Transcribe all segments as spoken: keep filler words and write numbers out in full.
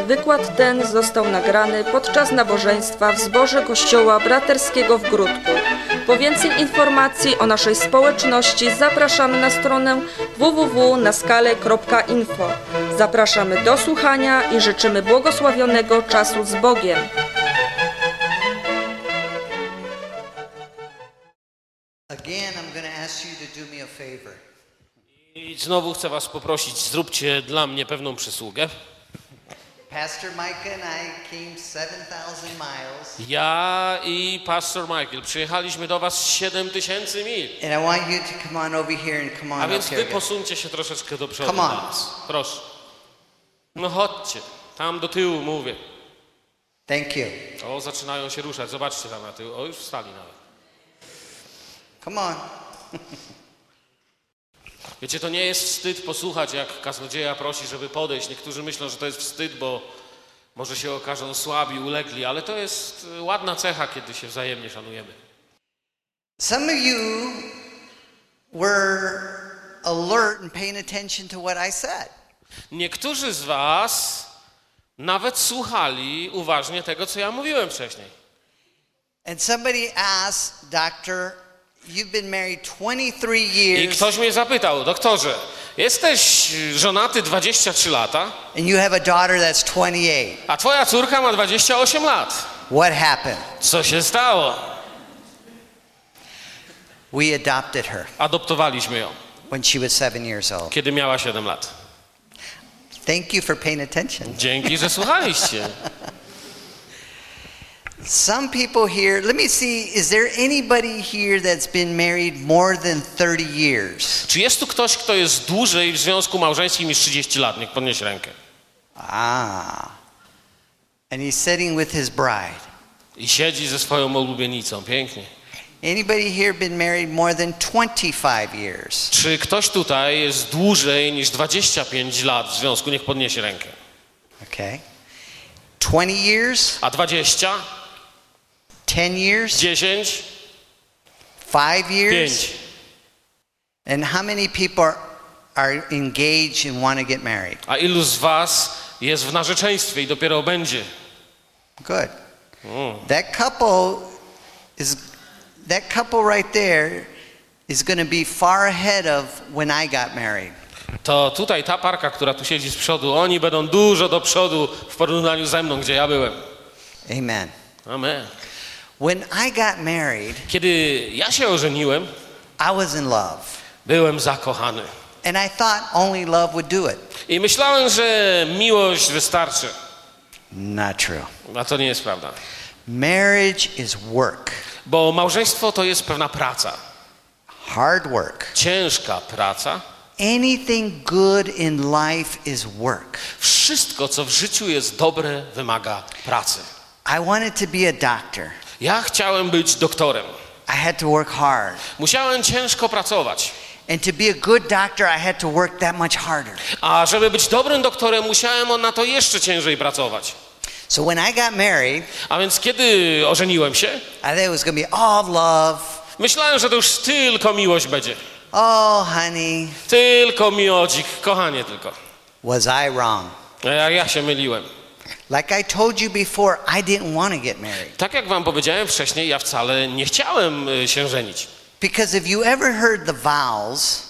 Wykład ten został nagrany podczas nabożeństwa w zborze Kościoła Braterskiego w Gródku. Po więcej informacji o naszej społeczności zapraszamy na stronę w w w kropka naskale kropka info. Zapraszamy do słuchania i życzymy błogosławionego czasu z Bogiem. Again, I'm going to ask you to do me a favor. I znowu chcę was poprosić, zróbcie dla mnie pewną przysługę. Pastor Micah and I came seven thousand miles. Ja i pastor Michael przyjechaliśmy do was siedem tysięcy mil. And I want you to come on over here and come on A up więc here. wy posuńcie się troszeczkę do przodu Come on. teraz. Proszę. No chodźcie, tam do tyłu mówię. Thank you. O, zaczynają się ruszać, zobaczcie tam na tył. O, już wstali nawet. Come on. Wiecie, to nie jest wstyd posłuchać, jak kaznodzieja prosi, żeby podejść. Niektórzy myślą, że to jest wstyd, bo może się okażą słabi, ulegli, ale to jest ładna cecha, kiedy się wzajemnie szanujemy. Some of you were alert and paying attention to what I said. Niektórzy z was nawet słuchali uważnie tego, co ja mówiłem wcześniej. And somebody asked, Doctor, you've been married twenty-three I years ktoś mnie zapytał, doktorze, jesteś żonaty dwadzieścia trzy lata, and you have a daughter that's twenty-eight. a twoja córka ma dwadzieścia osiem lat. What happened? Co się stało? We adopted her Adoptowaliśmy ją, when she was seven years old. kiedy miała siedem lat. Thank you for paying attention. Dzięki, że słuchaliście. Some people here, let me see, is there anybody here that's been married more than thirty years? Czy jest tu ktoś, kto jest dłużej w związku małżeńskim niż trzydzieści lat? Niech podniesie rękę. Ah. And he's sitting with his bride. I siedzi ze swoją ulubienicą. Pięknie. Anybody here been married more than twenty-five years? Czy ktoś tutaj jest dłużej niż dwadzieścia pięć lat w związku? Niech podniesie rękę. Okay. twenty years? A dwadzieścia? ten years? dziesięć? five years? pięć? And how many people are, are engaged and want to get married? A ilu z was jest w narzeczeństwie i dopiero będzie? Good. Mm. That couple is that couple right there is going to be far ahead of when I got married. To tutaj ta parka, która tu siedzi z przodu, oni będą dużo do przodu w porównaniu ze mną, gdzie ja byłem. Amen. Amen. When I got married, Kiedy ja się ożeniłem, I was in love. byłem zakochany. And I thought only love would do it. I myślałem, że miłość wystarczy. Not true. A to nie jest prawda. Marriage is work. Bo małżeństwo to jest pewna praca. Hard work. Ciężka praca. Anything good in life is work. Wszystko, co w życiu jest dobre, wymaga pracy. I wanted to be a doctor. Ja chciałem być doktorem. I had to work hard. Musiałem ciężko pracować. And to be a good doctor, I had to work that much harder. A żeby być dobrym doktorem, musiałem na to jeszcze ciężej pracować. So when I got married, A więc kiedy ożeniłem się, I thought it was going to be all love. myślałem, że to już tylko miłość będzie. Oh, honey, Tylko miłodzik, kochanie tylko. was I wrong? A ja, ja się myliłem. Like I told you before, I didn't want to get married. Tak jak wam powiedziałem wcześniej, ja wcale nie chciałem y, się żenić. Because if you ever heard the vows,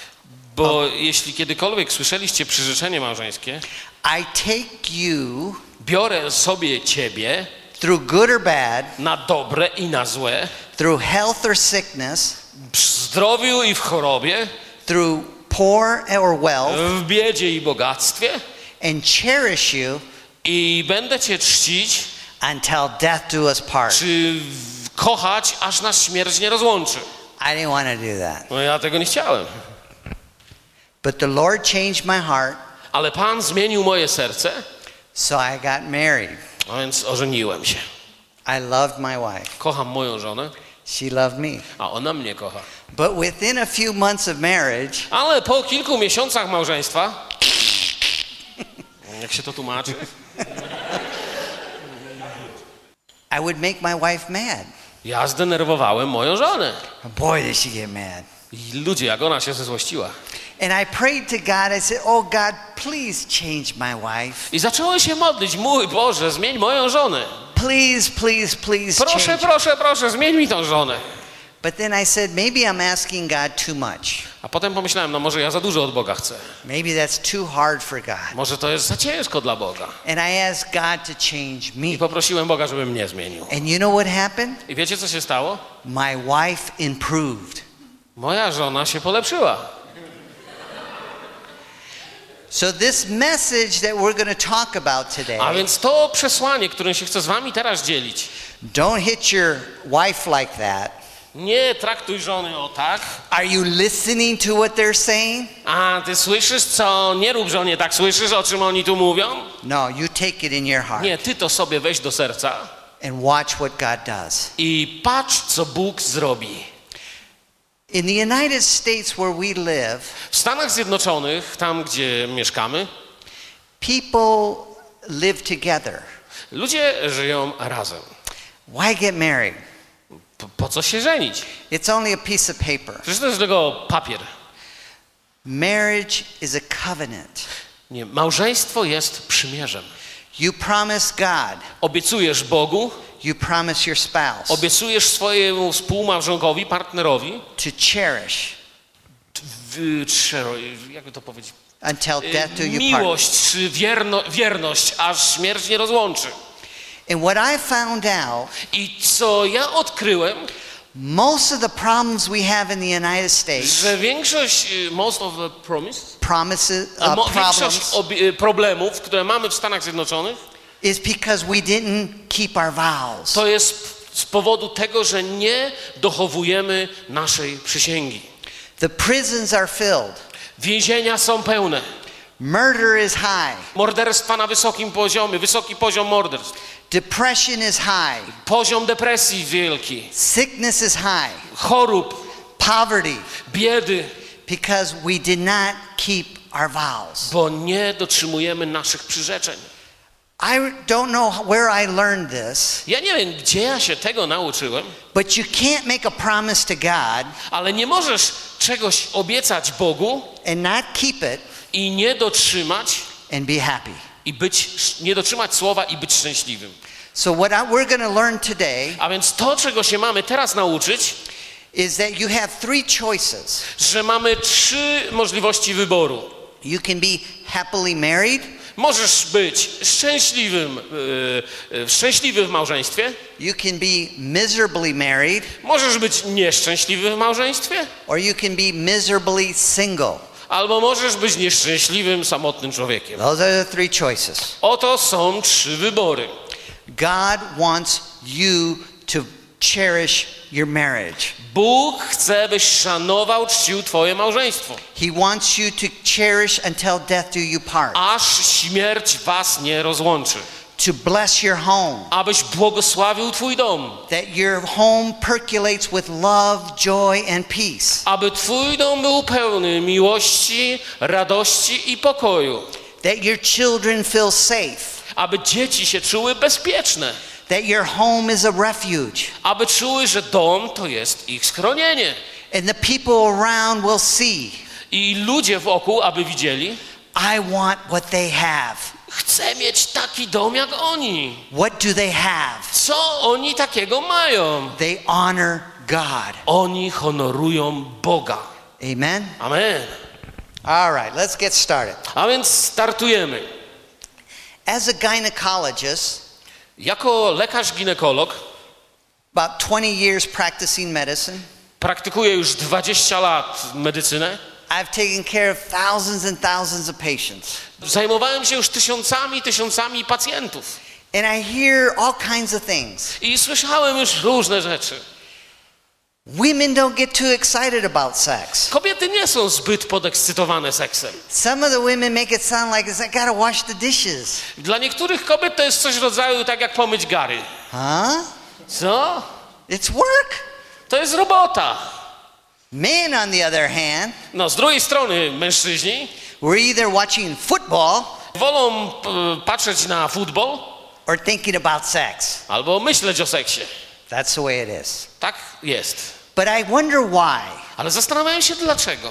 Bo jeśli kiedykolwiek słyszeliście przyrzeczenie małżeńskie, I take you biorę sobie ciebie through good or bad, na dobre i na złe, through health or sickness, w zdrowiu i w chorobie, through poor or wealth, w biedzie i bogactwie and cherish you i będę cię czcić, until death do us part. czy w- kochać, aż nas śmierć nie rozłączy. I didn't want to do that. No ja tego nie chciałem. But the Lord changed my heart, Ale Pan zmienił moje serce, so I got married. a więc ożeniłem się. I loved my wife. Kocham moją żonę, She loved me. a ona mnie kocha. But within a few months of marriage, Ale po kilku miesiącach małżeństwa, jak się to tłumaczy? I would make my wife mad. Ja zdenerwowałem moją żonę. Boy, did she get mad. I ludzie, jak ona się zezłościła. And I prayed to God. I said, oh God, please change my wife. I zacząłem się modlić, mój Boże, zmień moją żonę. Please, please, please Proszę, change. proszę, proszę, zmień mi tą żonę. But then I said, maybe I'm asking God too much. A potem pomyślałem, no może ja za dużo od Boga chcę. Maybe that's too hard for God. Może to jest za ciężko dla Boga. And I asked God to change I me. poprosiłem Boga, żeby mnie zmienił. And you know what happened? I wiecie, co się stało? My wife improved. Moja żona się polepszyła. So this message that we're going to talk about today, A więc to przesłanie, którym się chcę z wami teraz dzielić, don't hit your wife like that. nie traktuj żony o tak. Are you listening to what they're saying? A ty słyszysz co? Nie rób żonie tak, słyszysz o czym oni tu mówią? No, you take it in your heart Nie, ty to sobie weź do serca and watch what God does. i patrz, co Bóg zrobi. In the United States where we live, W Stanach Zjednoczonych, tam gdzie mieszkamy, people live together. ludzie żyją razem. Why get married? Po, po co się żenić? It's only a piece of paper. Przecież to jest tylko papier. Marriage is a covenant. Nie, małżeństwo jest przymierzem. You promise God. Obiecujesz Bogu, You promise your spouse obiecujesz swojemu współmałżonkowi, partnerowi, to cherish w, trze- jakby to powiedzieć, until death do you part. miłość czy wierno, wierność, aż śmierć nie rozłączy. And what I found out, I co ja odkryłem, most of the problems we have in the United States, że większość, y, most of the promise, promises, a uh, mo- większość problems, obi- y, problemów, które mamy w Stanach Zjednoczonych, is because we didn't keep our vows. to jest z powodu tego, że nie dochowujemy naszej przysięgi. The prisons are filled. Więzienia są pełne. Murder is high. Morderstwa na wysokim poziomie, wysoki poziom morderstw. Depression is high. Poziom depresji wielki. Sickness is high. Chorób, Poverty, biedy, because we did not keep our vows. bo nie dotrzymujemy naszych przyrzeczeń. I don't know where I learned this, Ja nie wiem, gdzie ja się tego nauczyłem, but you can't make a promise to God ale nie możesz czegoś obiecać Bogu and not keep it i nie dotrzymać and be happy. i być, nie dotrzymać słowa i być szczęśliwym. So what I, we're going to learn today A więc to, czego się mamy teraz nauczyć, is that you have three choices. że mamy trzy możliwości wyboru. You can be happily married, Możesz być szczęśliwym, yy, yy, szczęśliwy w małżeństwie, you can be miserably married, możesz być nieszczęśliwy w małżeństwie, or you can be miserably single. albo możesz być nieszczęśliwym, samotnym człowiekiem. Those are the three choices. Oto są trzy wybory. God wants you to cherish your marriage. Bóg chce, byś szanował, czcił twoje małżeństwo, He wants you to cherish until death do you part. aż śmierć was nie rozłączy. To bless your home. Abyś błogosławił twój dom, That your home percolates with love, joy, and peace. aby twój dom był pełny miłości, radości i pokoju, That your children feel safe. aby dzieci się czuły bezpieczne, That your home is a refuge. aby czuły, że dom to jest ich schronienie. And the people around will see, I ludzie wokół, aby widzieli, I want what they have. chcę mieć taki dom jak oni. What do they have? Co oni takiego mają? They honor God. Oni honorują Boga. Amen? Amen. All right, let's get started. A więc startujemy. As a gynecologist, Jako lekarz ginekolog about twenty years practicing medicine, praktykuję już dwadzieścia lat medycynę. I've taken care of thousands and thousands of patients. Zajmowałem się już tysiącami, tysiącami pacjentów. And I hear all kinds of things. I słyszałem już różne rzeczy. Women don't get too excited about sex. Kobiety nie są zbyt podekscytowane seksem. Some of the women make it sound like it's, I gotta wash the dishes. Dla niektórych kobiet to jest coś w rodzaju tak jak pomyć gary. Huh? Co? It's work. To jest robota. Men, on the other hand, No, z drugiej strony mężczyźni we're either watching football wolą p- patrzeć na futbol or thinking about sex. albo myśleć o seksie. That's the way it is. Tak jest. But I wonder why. Ale zastanawiałem się dlaczego.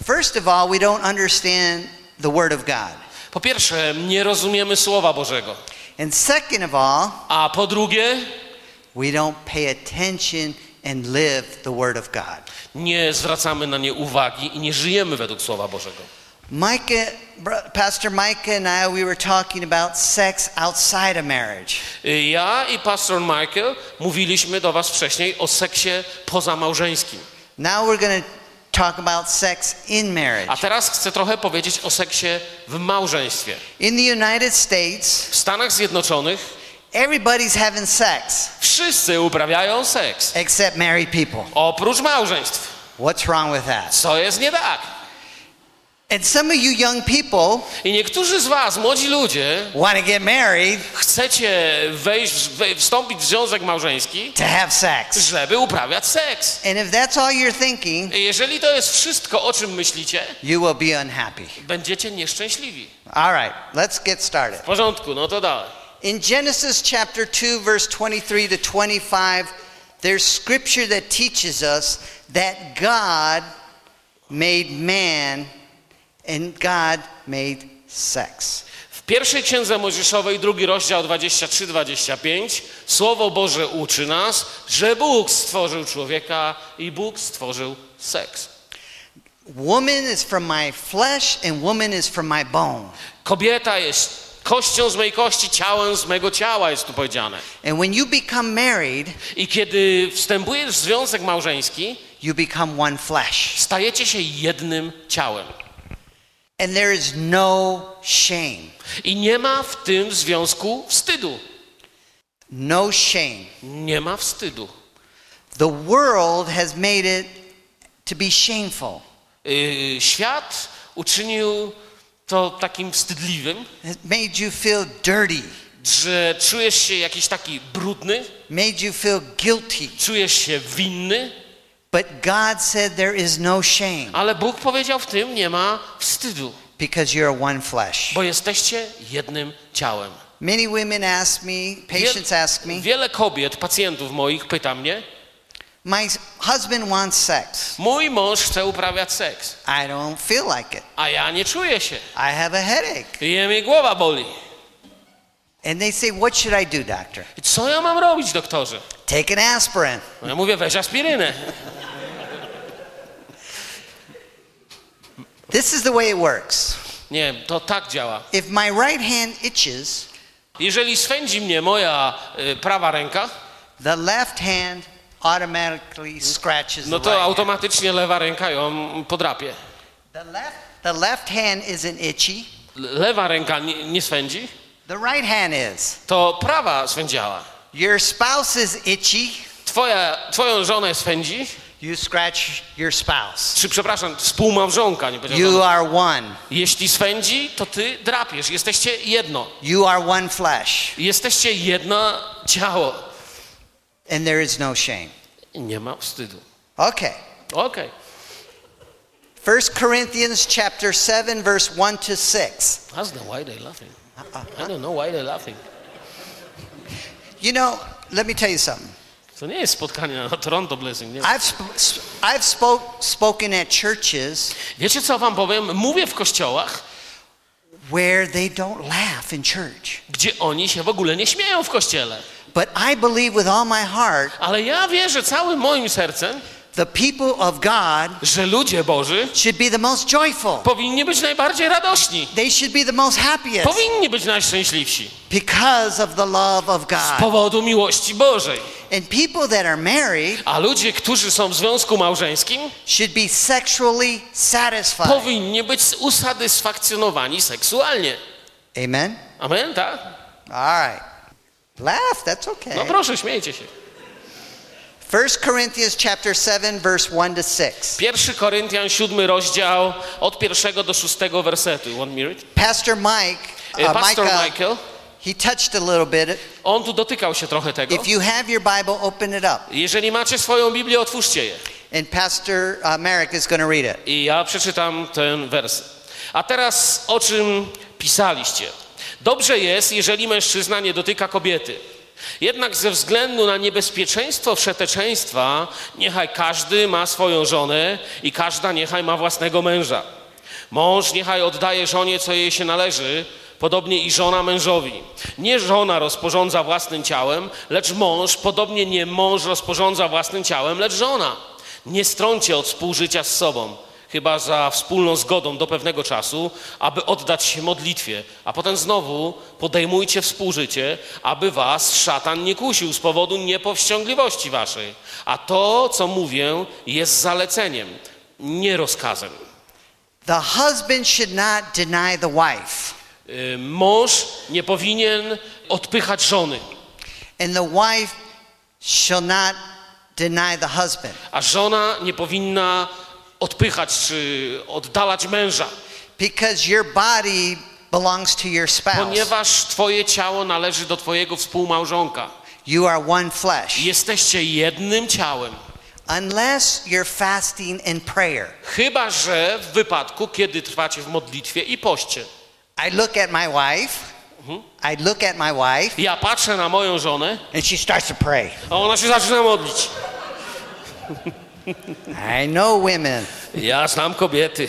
First of all, we don't understand the Word of God. Po pierwsze, nie rozumiemy Słowa Bożego. And second of all, A po drugie, we don't pay attention and live the Word of God. nie zwracamy na nie uwagi i nie żyjemy według Słowa Bożego. Micah, Pastor Micah and I, we were talking about sex outside of marriage. Ja i pastor Michael mówiliśmy do was wcześniej o seksie pozamałżeńskim. Now we're going to talk about sex in marriage. A teraz chcę trochę powiedzieć o seksie w małżeństwie. In the United States, W Stanach Zjednoczonych everybody's having sex wszyscy uprawiają seks, except married people. oprócz małżeństw. What's wrong with that? Co jest nie tak? And some of you young people I niektórzy z was, młodzi ludzie, want to get married chcecie wejść, wej- wstąpić w związek małżeński, to have sex. żeby uprawiać seks. And if that's all you're thinking, I jeżeli to jest wszystko, o czym myślicie, you will be unhappy. będziecie nieszczęśliwi. All right, let's get started. W porządku, no to dalej. In Genesis chapter two, verse twenty-three to twenty-five, there's scripture that teaches us that God made man and God made sex. W pierwszej księdze Mojżeszowej, drugi rozdział dwadzieścia trzy dwadzieścia pięć, Słowo Boże uczy nas, że Bóg stworzył człowieka i Bóg stworzył seks. Woman is from my flesh and woman is from my bone. Kobieta jest kością z mej kości, ciałem z mego ciała, jest tu powiedziane. And when you become married, I kiedy wstępujesz w związek małżeński, you become one flesh. stajecie się jednym ciałem. And there is no shame. I nie ma w tym związku wstydu. No shame. Nie ma wstydu. The world has made it to be shameful. Yy, świat uczynił to takim wstydliwym, It made you feel dirty. że czujesz się jakiś taki brudny, Made you feel guilty. czujesz się winny, But God said there is no shame ale Bóg powiedział, w tym nie ma wstydu, because you're one flesh. bo jesteście jednym ciałem. Many women ask me, patients ask me, Wiele kobiet, pacjentów moich pyta mnie, my husband wants sex. mój mąż chce uprawiać seks, I don't feel like it. a ja nie czuję się. I have a headache. I mnie głowa boli. And they say, what should I do, doctor? I co ja mam robić, doktorze? Take an aspirin. No ja mówię, weź aspirynę. This is the way it works. Nie, to tak działa. If my right hand itches, Jeżeli swędzi mnie moja y, prawa ręka, the left hand automatically scratches no the to right hand. automatycznie lewa ręka ją podrapie. The left, the left hand isn't itchy. Lewa ręka nie, nie swędzi, The right hand is. to prawa swędziała. Your spouse is itchy. Twoja, twoją żonę swędzi, You scratch your spouse. czy przepraszam, współmałżonka, nie You powiedziałem. are one. Jeśli swędzi, to ty drapiesz. Jesteście jedno. You are one flesh. Jesteście jedno ciało. And there is no shame. I nie ma wstydu. Okay. Okej. First Corinthians chapter seven verse one to six. That's the why they laughing. I don't know why they laughing. You know, let me tell you something. To nie jest spotkanie na Toronto Blessing. Nie? I've sp- sp- I've spoke, spoken at churches Wiecie co wam powiem? Mówię w kościołach, where they don't laugh in church. gdzie oni się w ogóle nie śmieją w kościele. But I believe with all my heart Ale ja wierzę całym moim sercem, the people of God że ludzie Boży should be the most joyful. powinni być najbardziej radośni. They should be the most happiest Powinni być najszczęśliwsi because of the love of z God. powodu miłości Bożej. And people that are married A ludzie, którzy są w związku małżeńskim, should be sexually satisfied. powinni być usatysfakcjonowani seksualnie. Amen. Amen, tak? All right. Laugh, that's okay. No proszę, śmiejcie się. First Corinthians chapter seven verse one to six. Pierwszy Koryntian, siódmy rozdział, od pierwszego do szóstego wersetu. One minute. Pastor Mike, E, uh, Pastor Micah, Michael, he touched a little bit. on tu dotykał się trochę tego. If you have your Bible, open it up. Jeżeli macie swoją Biblię, otwórzcie je. And Pastor uh, Merrick is going to read it. I ja przeczytam ten wers. A teraz o czym pisaliście? Dobrze jest, jeżeli mężczyzna nie dotyka kobiety. Jednak ze względu na niebezpieczeństwo wszeteczeństwa, niechaj każdy ma swoją żonę i każda niechaj ma własnego męża. Mąż niechaj oddaje żonie, co jej się należy, podobnie i żona mężowi. Nie żona rozporządza własnym ciałem, lecz mąż, podobnie nie mąż rozporządza własnym ciałem, lecz żona. Nie strącie od współżycia z sobą, chyba za wspólną zgodą do pewnego czasu, aby oddać się modlitwie, a potem znowu podejmujcie współżycie, aby was szatan nie kusił z powodu niepowściągliwości waszej. A to, co mówię, jest zaleceniem, nie rozkazem. The husband should not deny the wife. Y, Mąż nie powinien odpychać żony, And the wife shall not deny the husband. a żona nie powinna odpychać czy oddalać męża, Because your body belongs to your spouse. ponieważ twoje ciało należy do twojego współmałżonka. You are one flesh. Jesteście jednym ciałem. Unless you're fasting and prayer. Chyba że w wypadku, kiedy trwacie w modlitwie i poście. I look at my wife. I look at my wife Ja patrzę na moją żonę, and she starts to pray. a ona się zaczyna modlić. I know women. Ja znam kobiety.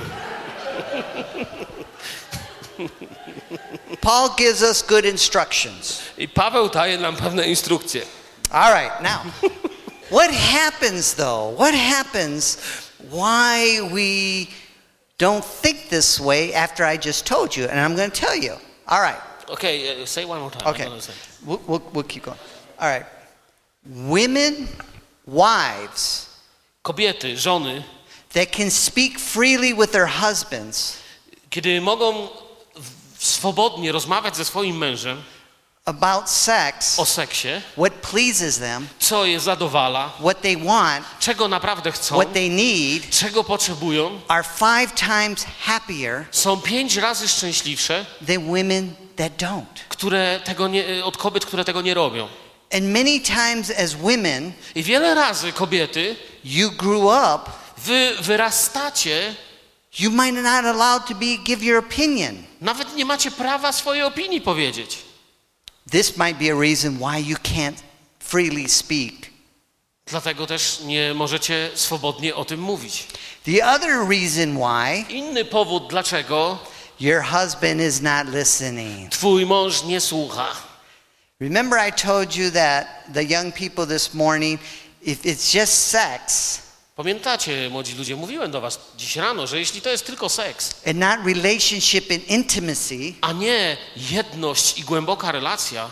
Paul gives us good instructions. I Paweł daje nam pewne instrukcje. All right, now, what happens though? What happens why we don't think this way after I just told you? And I'm going to tell you. All right. Okay, uh, say one more time. Okay. I'm gonna say. We'll, we'll, we'll keep going. All right. Women, wives Kobiety, żony, that can speak freely with their husbands kiedy mogą w- swobodnie rozmawiać ze swoim mężem about sex, o seksie, what pleases them, co je zadowala, what they want, czego naprawdę chcą, what they need, czego potrzebują, are five times happier są pięć razy szczęśliwsze, than women that don't. które tego nie, od kobiet, które tego nie robią. And many times as women, I wiele razy kobiety, you grew up, wy wyrastacie, you might not allowed to be give your opinion. nawet nie macie prawa swojej opinii powiedzieć. This might be a reason why you can't freely speak. Dlatego też nie możecie swobodnie o tym mówić. The other reason why Inny powód, dlaczego your husband is not listening. twój mąż nie słucha. Remember I told you that the young people this morning, if it's just sex Pamiętacie, młodzi ludzie, mówiłem do was dziś rano, że jeśli to jest tylko seks, and not relationship and intimacy, a nie jedność i głęboka relacja,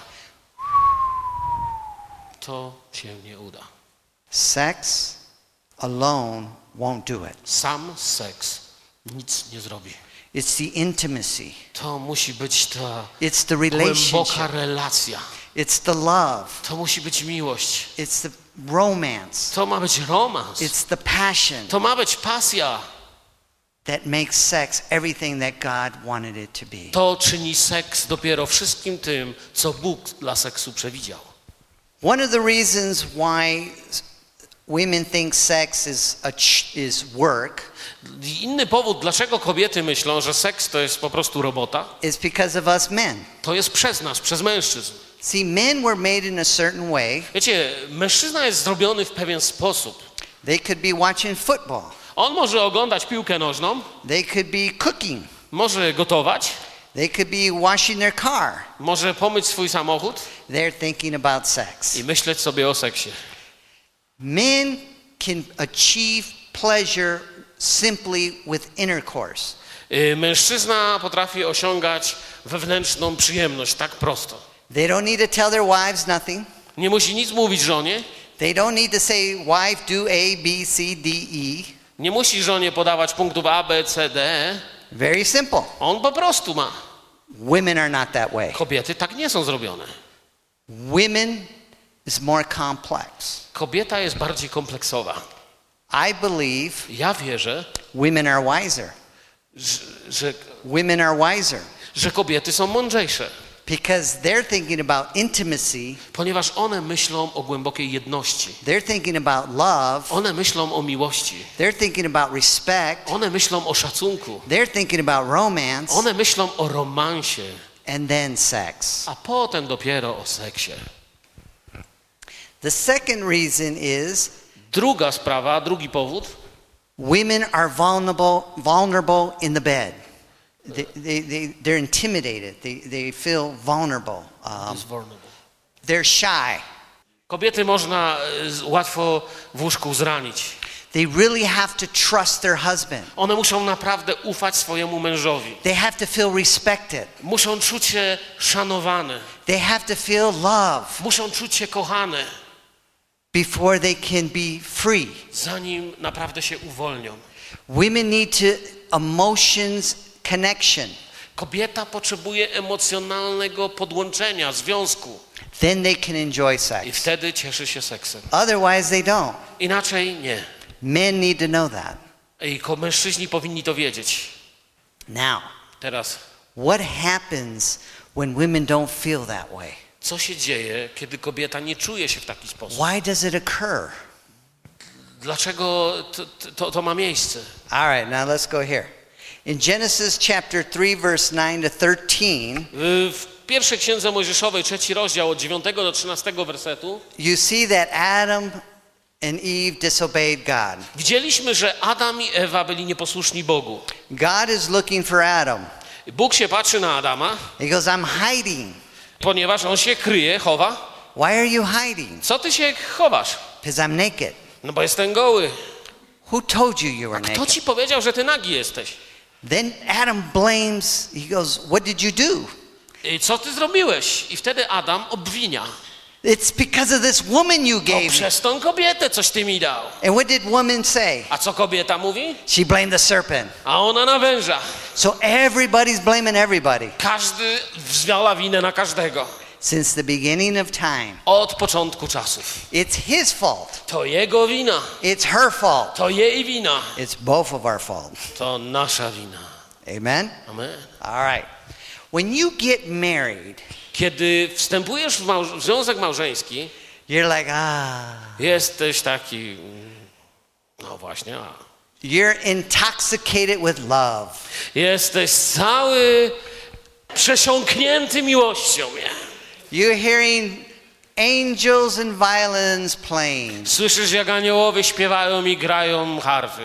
to się nie uda. sex alone won't do it. Sam seks nic nie zrobi. It's the intimacy. To musi być ta It's the głęboka relationship. relacja. It's the love. To musi być miłość. It's the romance. To ma być romans. It's the passion To ma być pasja. that makes sex everything that God wanted it to be. To czyni seks dopiero wszystkim tym, co Bóg dla seksu przewidział. One of the reasons why women think sex is a ch- is work I inny powód, dlaczego kobiety myślą, że seks to jest po prostu robota, is because of us men. to jest przez nas, przez mężczyzn. See, men were made in a certain way. Wiecie, mężczyzna jest zrobiony w pewien sposób. They could be watching football. On może oglądać piłkę nożną, They could be cooking. może gotować, They could be washing their car. może pomyć swój samochód They're thinking about sex. i myśleć sobie o seksie. Men can achieve pleasure simply with intercourse. Y, Mężczyzna potrafi osiągać wewnętrzną przyjemność tak prosto. They don't need to tell their wives nothing. Nie musi nic mówić żonie, They don't need to say, wife, do A, B, C, D, E. nie musi żonie podawać punktów A, B, C, D. Very simple. On po prostu ma. Women are not that way. Kobiety tak nie są zrobione. Women is more complex. Kobieta jest bardziej kompleksowa. I believe Ja wierzę, women are wiser. że, że, Women are wiser że kobiety są mądrzejsze, because they're thinking about intimacy. ponieważ one myślą o głębokiej jedności. They're thinking about love. One myślą o miłości. They're thinking about respect. One myślą o szacunku. They're thinking about romance One myślą o romansie, and then sex. a potem dopiero o seksie. The second reason is Druga sprawa, drugi powód. women are vulnerable, vulnerable in the bed. They, they, they, they're intimidated. They, they feel vulnerable. Um, they're shy. Kobiety można e, łatwo w łóżku zranić. They really have to trust their husband. One muszą naprawdę ufać swojemu mężowi. They have to feel respected. Muszą czuć się szanowane. They have to feel love Muszą czuć się kochane, before they can be free. zanim naprawdę się uwolnią. Women need to emotions connection. Kobieta potrzebuje emocjonalnego podłączenia, związku. Then they can enjoy I sex. wtedy cieszy się seksem. Otherwise they don't. Inaczej nie. Men need to know that. I ko- mężczyźni powinni to wiedzieć. Now, Teraz, what happens when women don't feel that way? co się dzieje, kiedy kobieta nie czuje się w taki sposób? Why does it occur? Dlaczego to, to, to ma miejsce? All right, now let's go here. In Genesis chapter three, verse nine to thirteen, W pierwszej księdze Mojżeszowej, trzeci rozdział, od dziewiątego do trzynastego wersetu, you see that Adam and Eve disobeyed God. widzieliśmy, że Adam i Ewa byli nieposłuszni Bogu. God is looking for Adam. Bóg się patrzy na Adama, He goes, I'm hiding. ponieważ on się kryje, chowa. Why are you hiding? Co ty się chowasz? Because I'm naked. No bo jestem goły. Who told you you were Kto naked? ci powiedział, że ty nagi jesteś? Then Adam blames, he goes, what did you do? I co ty zrobiłeś? I wtedy Adam obwinia. It's because of this woman you To gave me. przez tą kobietę coś ty mi dał. And what did woman say? A co kobieta mówi? She blamed the serpent. A ona na węża. So everybody's blaming everybody. Każdy wzwiała winę na każdego. Since the beginning of time. Od początku czasów. It's his fault. To jego wina. It's her fault. To jej wina. It's both of our fault. To nasza wina. Amen? Amen. All right. When you get married, Kiedy wstępujesz w, małż- w związek małżeński, you're like, ah. jesteś taki, mm, no właśnie, a. You're intoxicated with love. Jesteś cały przesiąknięty miłością. Nie? You're hearing angels and violins playing. Słyszysz, jak aniołowie śpiewają i grają harfy.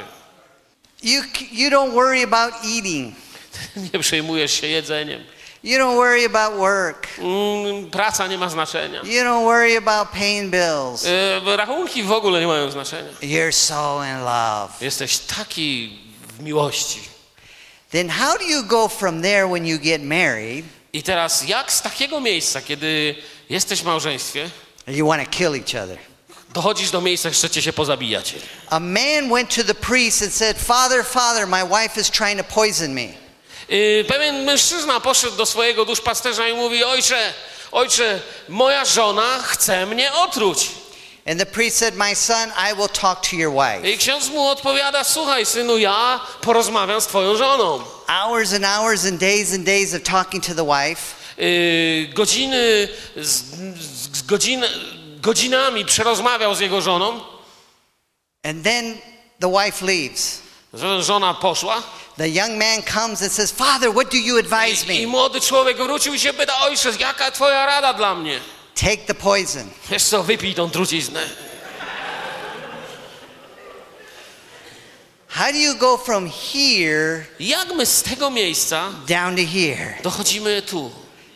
You, you don't worry about eating. Nie przejmujesz się jedzeniem. You don't worry about work. Mm, praca nie ma znaczenia. You don't worry about paying bills. E, rachunki w ogóle nie mają znaczenia. You're so in love. Jesteś taki w miłości. Then how do you go from there when you get married? I teraz jak z takiego miejsca, kiedy jesteś w małżeństwie, You want to kill each other. dochodzisz do miejsca, że chcecie się pozabijać. A man went to the priest and said, Father, Father, my wife is trying to poison me. Yy, pewien mężczyzna poszedł do swojego duszpasterza i mówi: ojcze, ojcze, moja żona chce mnie otruć. And the priest said, my son, I will talk to your wife. I ksiądz mu odpowiada: słuchaj, synu, ja porozmawiam z twoją żoną. Hours and hours and days and days of talking to the wife. Yy, godziny z, z godzin, godzinami przerozmawiał z jego żoną. And then the wife leaves. Żona poszła. The young man comes and says, Father, what do you advise I, I me? młody człowiek wrócił i się pyta: ojcze, jaka twoja rada dla mnie? Take the poison. Wiesz co, wypij tą truciznę. How do you go from here Jak my z tego miejsca down to here? dochodzimy tu?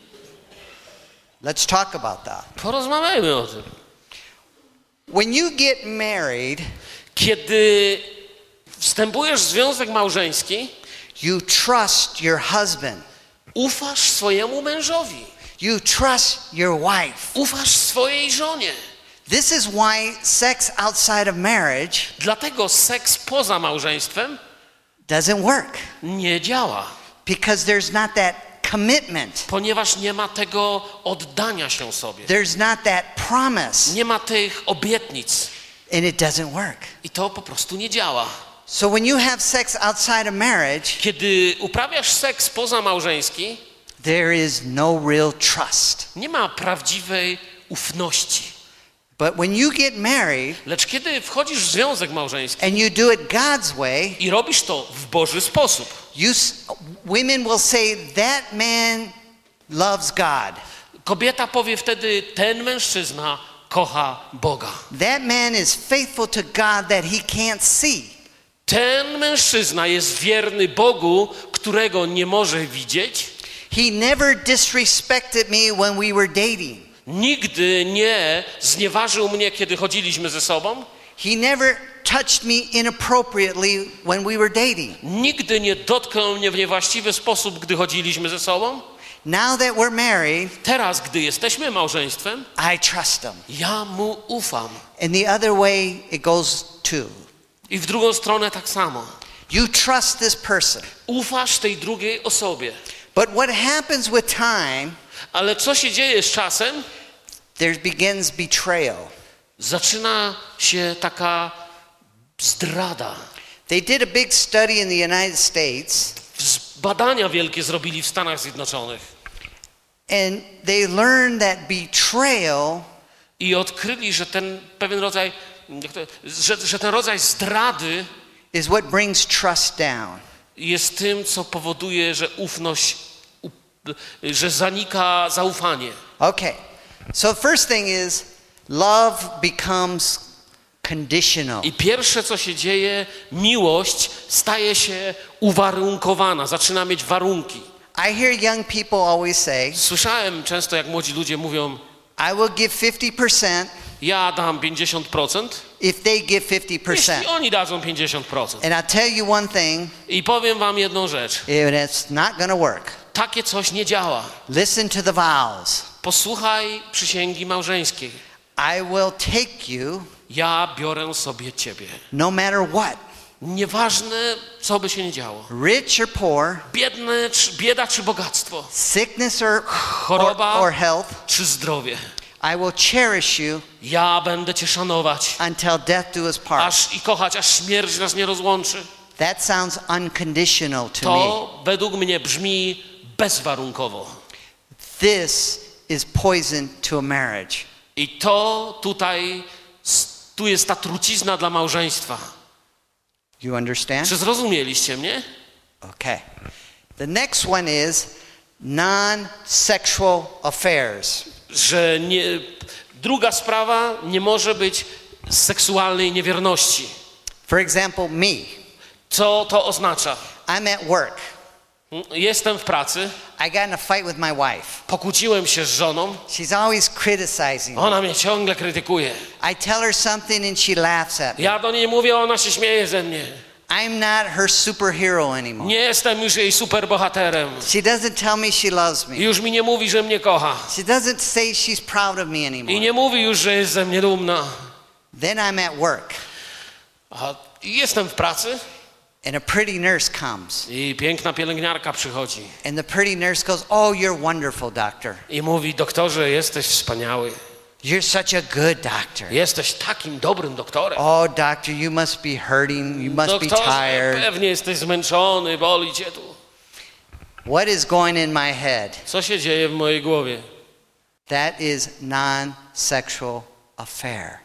Let's talk about that. Porozmawiajmy o tym. When you get married, Kiedy wstępujesz w związek małżeński, you trust your husband. ufasz swojemu mężowi. You trust your wife. Ufasz swojej żonie. This is why sex outside of marriage Dlatego seks poza małżeństwem doesn't work. nie działa. Because there's not that commitment. Ponieważ nie ma tego oddania się sobie. There's not that promise. Nie ma tych obietnic. And it doesn't work. I to po prostu nie działa. So when you have sex outside of marriage, Kiedy uprawiasz seks pozamałżeński, there is no real trust. nie ma prawdziwej ufności. But when you get married Lecz kiedy wchodzisz w związek małżeński and you do it God's way, i robisz to w Boży sposób, you s- women will say that man loves God. kobieta powie wtedy: ten mężczyzna kocha Boga. That man is faithful to God that he can't see. Ten mężczyzna jest wierny Bogu, którego nie może widzieć. He never disrespected me when we were dating. Nigdy nie znieważył mnie, kiedy chodziliśmy ze sobą. He never touched me inappropriately when we were dating. Nigdy nie dotknął mnie w niewłaściwy sposób, gdy chodziliśmy ze sobą. Now that we're married, Teraz, gdy jesteśmy małżeństwem, I trust him. ja mu ufam. And the other way it goes too. I w drugą stronę tak samo. You trust this person. Ufasz tej drugiej osobie. But what happens with time, Ale co się dzieje z czasem? there begins betrayal. Zaczyna się taka zdrada. They did a big study in the United States, Badania wielkie zrobili w Stanach Zjednoczonych. and they learned that betrayal I odkryli, że ten pewien rodzaj, jak to, że, że ten rodzaj zdrady is what brings trust down. jest tym, co powoduje, że ufność, u- że zanika zaufanie. Okay. So first thing is love becomes conditional. I pierwsze, co się dzieje, miłość staje się uwarunkowana, zaczyna mieć warunki. I hear young people always say, Słyszałem często, jak młodzi ludzie mówią, I will give fifty percent ja dam pięćdziesiąt procent, if they give fifty percent. jeśli oni dadzą pięćdziesiąt procent. And I'll tell you one thing, I powiem wam jedną rzecz. it's not going to work. Takie coś nie działa. Listen to the vows. Posłuchaj przysięgi małżeńskiej. I will take you Ja biorę sobie ciebie. no matter what. Nieważne, co by się nie działo. Rich or poor, Biedne, czy, bieda czy bogactwo. sickness or, or, Choroba or health, czy zdrowie. I will cherish you Ja będę cię szanować. until death do us part. Aż i kochać, aż śmierć nas nie rozłączy. That sounds unconditional to me. To według mnie brzmi bezwarunkowo. This is poison to a marriage. I to tutaj, tu jest ta trucizna dla małżeństwa. You understand? Czy zrozumieliście mnie? Okay. The next one is non-sexual affairs. Że nie, druga sprawa nie może być seksualnej niewierności. For example, me. Co to oznacza? I'm at work. Jestem w pracy, I got in a fight with my wife. pokłóciłem się z żoną, She's always criticizing me. ona mnie ciągle krytykuje. I tell her something and she laughs at me. Ja do niej mówię, ona się śmieje ze mnie. I'm not her superhero anymore. Nie jestem już jej superbohaterem. She doesn't tell me she loves me. I już mi nie mówi, że mnie kocha. She doesn't say she's proud of me I anymore. nie mówi już, że jest ze mnie dumna. Then I'm at work A jestem w pracy and a pretty nurse comes. i piękna pielęgniarka przychodzi And the pretty nurse goes, "Oh, you're wonderful, doctor. i mówi, doktorze, jesteś wspaniały. You're such a good doctor. Jesteś takim dobrym doktorem. Oh, doctor, you must be hurting. You must be Doktorze, tired." pewnie jesteś zmęczony, boli cię tu. What is going in my head? Co się dzieje w mojej głowie? That is non-sexual affair.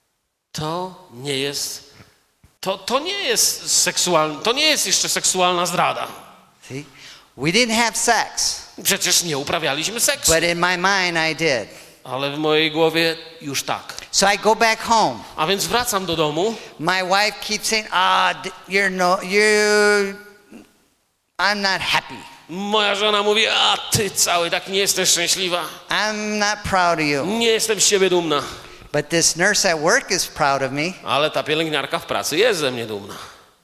To nie jest, to, to nie jest seksualna, to nie jest jeszcze seksualna zdrada. See? We didn't have sex, Przecież nie uprawialiśmy seksu. but in my mind I did. Ale w mojej głowie już tak. So I go back home. A więc wracam do domu. My wife keeps saying, "Ah, d- you're no, you're, I'm not happy. Moja żona mówi, a ty cały tak nie jesteś szczęśliwa. I'm not proud of you." Nie jestem z ciebie dumna. But this nurse at work is proud of me. Ale ta pielęgniarka w pracy jest ze mnie dumna.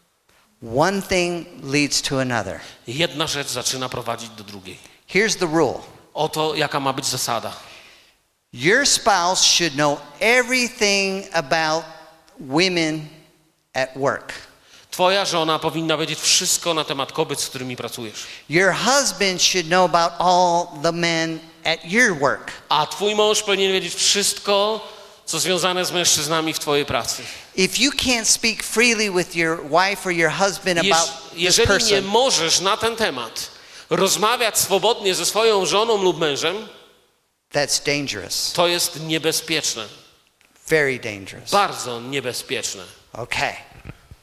One thing leads to another. Jedna rzecz zaczyna prowadzić do drugiej. Here's the rule. Oto jaka ma być zasada. Your spouse should know everything about women at work. Twoja żona powinna wiedzieć wszystko na temat kobiet, z którymi pracujesz. Your husband should know about all the men at your work. A twój mąż powinien wiedzieć wszystko, co związane z mężczyznami w twojej pracy. If you can't speak freely with your wife or your husband Jeż, about this jeżeli nie person, możesz na ten temat rozmawiać swobodnie ze swoją żoną lub mężem, that's dangerous. to jest niebezpieczne. Very dangerous. Bardzo niebezpieczne. Okay.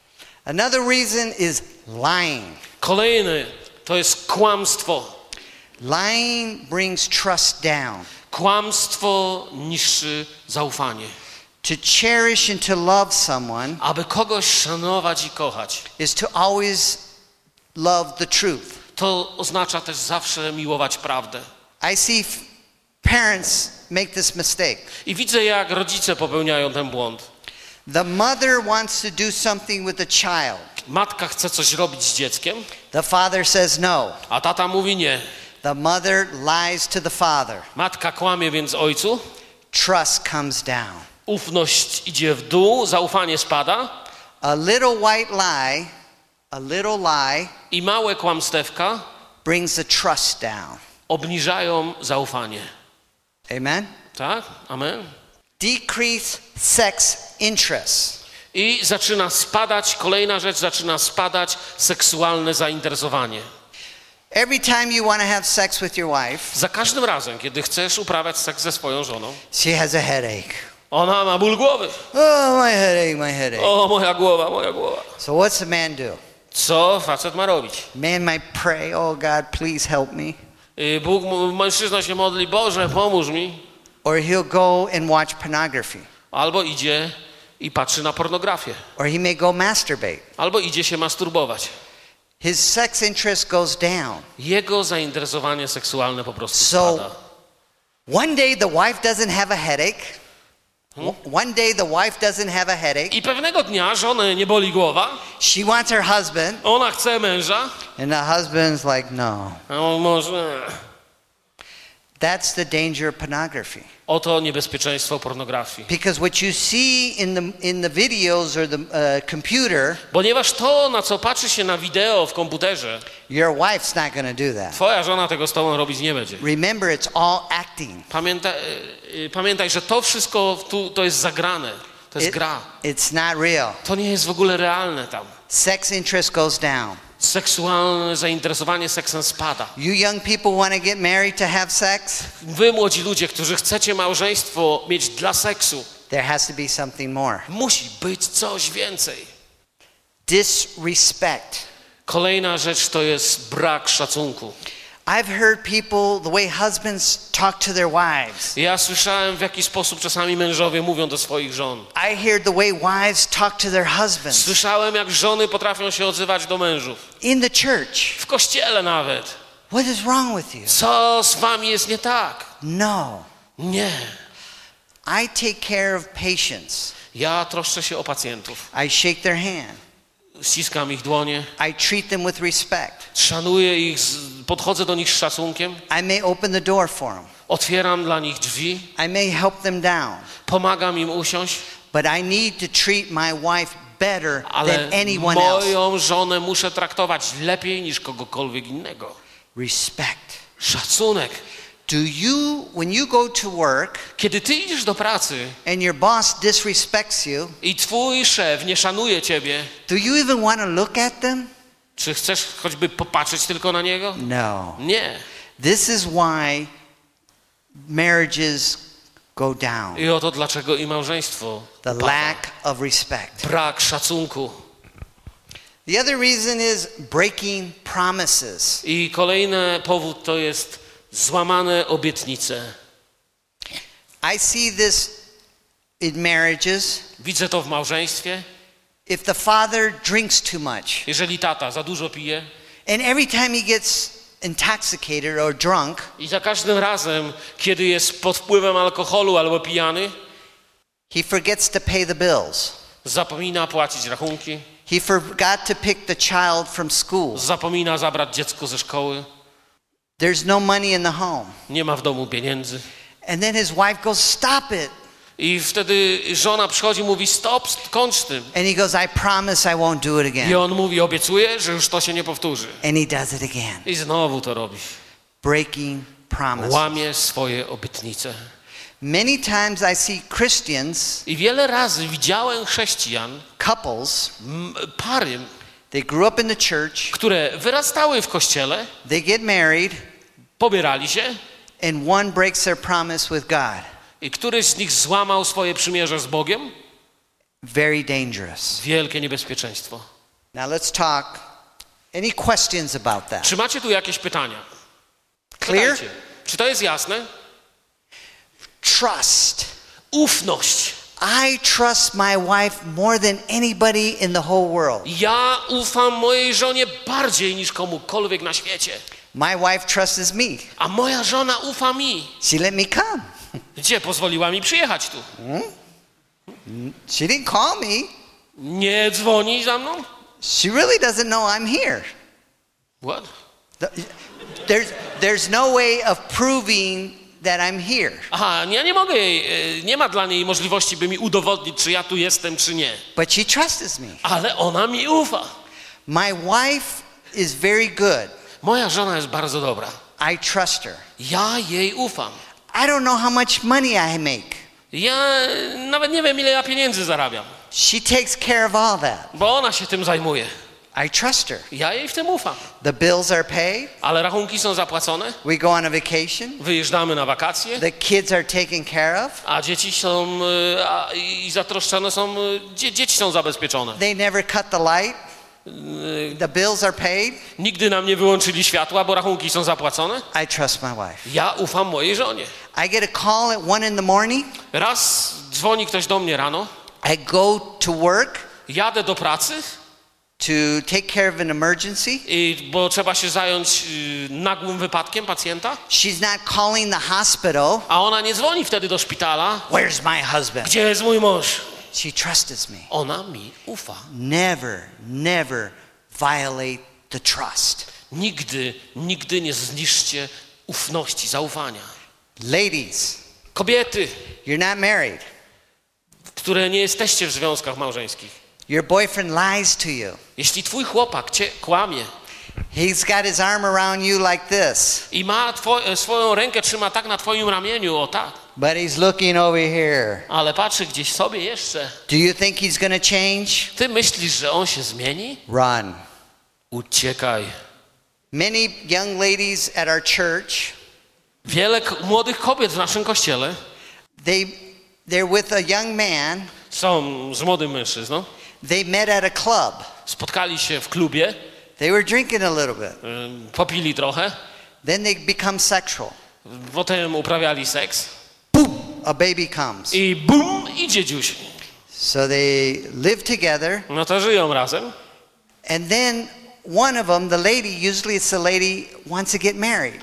Another reason is lying. Kolejny to jest kłamstwo. Lying brings trust down. Kłamstwo niszczy zaufanie. To cherish and to love someone Aby kogoś szanować i kochać, is to always love the truth. to oznacza też zawsze miłować prawdę. I see f- parents make this mistake. I widzę, jak rodzice popełniają ten błąd. The mother wants to do something with the child. Matka chce coś robić z dzieckiem, The father says no. a tata mówi nie. The mother lies to the father. Matka kłamie więc ojcu, Trust comes down. ufność idzie w dół, zaufanie spada A little white lie, a little lie i małe kłamstewka brings the trust down. obniżają zaufanie. Amen? Tak? Amen. Decrease sex interest. I zaczyna spadać, kolejna rzecz, zaczyna spadać seksualne zainteresowanie. Every time you want to have sex with your wife, Za każdym razem, kiedy chcesz uprawiać seks ze swoją żoną, she has a headache. ona ma ból głowy. Oh, my headache, my headache. O, moja głowa, moja głowa. So what's the man do? Co facet ma robić? Man might pray, oh God, please help me. I Bóg, mężczyzna się modli, Boże, pomóż mi. Or he'll go and watch pornography. Albo idzie i patrzy na pornografię. Or he may go masturbate. Albo idzie się masturbować. His sex interest goes down. Jego zainteresowanie seksualne po prostu So spada. one day the wife doesn't have a headache. One day the wife doesn't have a headache. I pewnego dnia żonę nie boli głowa, She wants her husband. ona chce męża, And the husband's like, no. a on może... That's the danger of pornography. Oto niebezpieczeństwo pornografii. Because what you see in the in the videos or the uh, computer, Ponieważ to, na co patrzy się na wideo w komputerze, your wife's not going to do that. twoja żona tego z tobą robić nie będzie. Remember, it's all acting. Pamiętaj, pamiętaj, że to wszystko tu, to jest zagrane. To jest It- gra. it's not real. To nie jest w ogóle realne tam. Sex interest goes down. Seksualne zainteresowanie seksem spada. You young people want to get married to have sex? Wy, młodzi ludzie, którzy chcecie małżeństwo mieć dla seksu, There has to be something more. musi być coś więcej. Disrespect. Kolejna rzecz to jest brak szacunku. I've heard people, the way husbands talk to their wives. Ja słyszałem, w jaki sposób czasami mężowie mówią do swoich żon. I hear the way wives talk to their husbands. Słyszałem, jak żony potrafią się odzywać do mężów. In the church. W kościele nawet. What is wrong with you? Co z wami jest nie tak? No. Nie. I take care of patients. Ja troszczę się o pacjentów. I shake their hand. Ściskam ich dłonie. I treat them with respect. Szanuję ich, z- podchodzę do nich z szacunkiem. I may open the door for them. Otwieram dla nich drzwi. I may help them down. Pomagam im usiąść. But I need to treat my wife better Ale than anyone else. moją żonę muszę traktować lepiej niż kogokolwiek innego. Respect. Szacunek. Do you, when you go to work Kiedy ty idziesz do pracy and your boss disrespects you, i twój szef nie szanuje ciebie, do you even want to look at them? czy chcesz choćby popatrzeć tylko na niego? No. Nie. This is why marriages go down. I oto dlaczego i małżeństwo The upada. lack of respect. Brak szacunku. The other reason is breaking promises. I kolejny powód to jest złamane obietnice. I see this in marriages. Widzę to w małżeństwie. If the father drinks too much, Jeżeli tata za dużo pije and every time he gets intoxicated or drunk, i za każdym razem, kiedy jest pod wpływem alkoholu albo pijany, he forgets to pay the bills. zapomina płacić rachunki, He forgot to pick the child from school. zapomina zabrać dziecko ze szkoły, There's no money in the home. nie ma w domu pieniędzy. And then his wife goes, stop it. I wtedy żona przychodzi i mówi stop, skończ z tym. And he goes, I promise I won't do it I again. on mówi, obiecuję, że już to się nie powtórzy. And he does it again. I znowu to robi. Breaking promises. Łamie swoje obietnice. Many times I see Christians, I wiele razy widziałem chrześcijan, couples, m, pary, they grew up in the church, które wyrastały w kościele, they get married, pobierali się and one breaks their promise with God. i któryś z nich złamał swoje przymierze z Bogiem. Very dangerous. Wielkie niebezpieczeństwo. Now let's talk. Any questions about that? Czy macie tu jakieś pytania? Clear? Czytajcie. Czy to jest jasne? Trust. Ufność. I trust my wife more than anybody in the whole world. Ja ufam mojej żonie bardziej niż komukolwiek na świecie. My wife trusts me. A moja żona ufa mi. She let me come. Gdzie pozwoliła mi przyjechać tu? She didn't call me. Nie dzwoni za mną? She really doesn't know I'm here. What? The- There's, there's no way of proving that I'm here. Aha, ja nie mogę jej, e, nie ma dla niej możliwości, by mi udowodnić, czy ja tu jestem, czy nie. But she trusts me. Ale ona mi ufa. My wife is very good. Moja żona jest bardzo dobra. I trust her. Ja jej ufam. I don't know how much money I make. Ja e, nawet nie wiem, ile ja pieniędzy zarabiam, She takes care of all that. bo ona się tym zajmuje. I trust her. Ja jej w tym ufam. The bills are paid. Ale rachunki są zapłacone, We go on a vacation. wyjeżdżamy na wakacje, The kids are taken care of. a dzieci są e, a, i zatroszczone są, e, dzie, dzieci są zabezpieczone. They never cut the light. The bills are paid. Nigdy nam nie wyłączyli światła, bo rachunki są zapłacone. I trust my wife. Ja ufam mojej żonie. I get a call at one in the morning. Raz dzwoni ktoś do mnie rano, I go to work jadę do pracy, to take care of an emergency. i, bo trzeba się zająć y, nagłym wypadkiem pacjenta, She's not calling the hospital. a ona nie dzwoni wtedy do szpitala. Where's my husband? Gdzie jest mój mąż? She trusts me. Ona mi ufa. Never, never violate the trust. Nigdy, nigdy nie zniszczcie ufności, zaufania. Ladies, Kobiety, you're not married. które nie jesteście w związkach małżeńskich. Your boyfriend lies to you. Jeśli twój chłopak cię kłamie He's got his arm around you like this, i ma two, swoją rękę trzyma tak na twoim ramieniu, o tak, but he's looking over here. ale patrzy gdzieś sobie jeszcze, Do you think he's going to change? ty myślisz, że on się zmieni? Run. Uciekaj. Many young ladies at our church, Wiele k- młodych kobiet w naszym kościele they they're with a young man. są z młodym mężczyzną. They met at a club. Spotkali się w klubie, They were drinking a little bit. ym, popili trochę, Then they become sexual. potem uprawiali seks Boom, a baby comes. i bum, idzie dziuś. So they live together, No to żyją razem. and then one of them, the lady, usually it's the lady, wants to get married.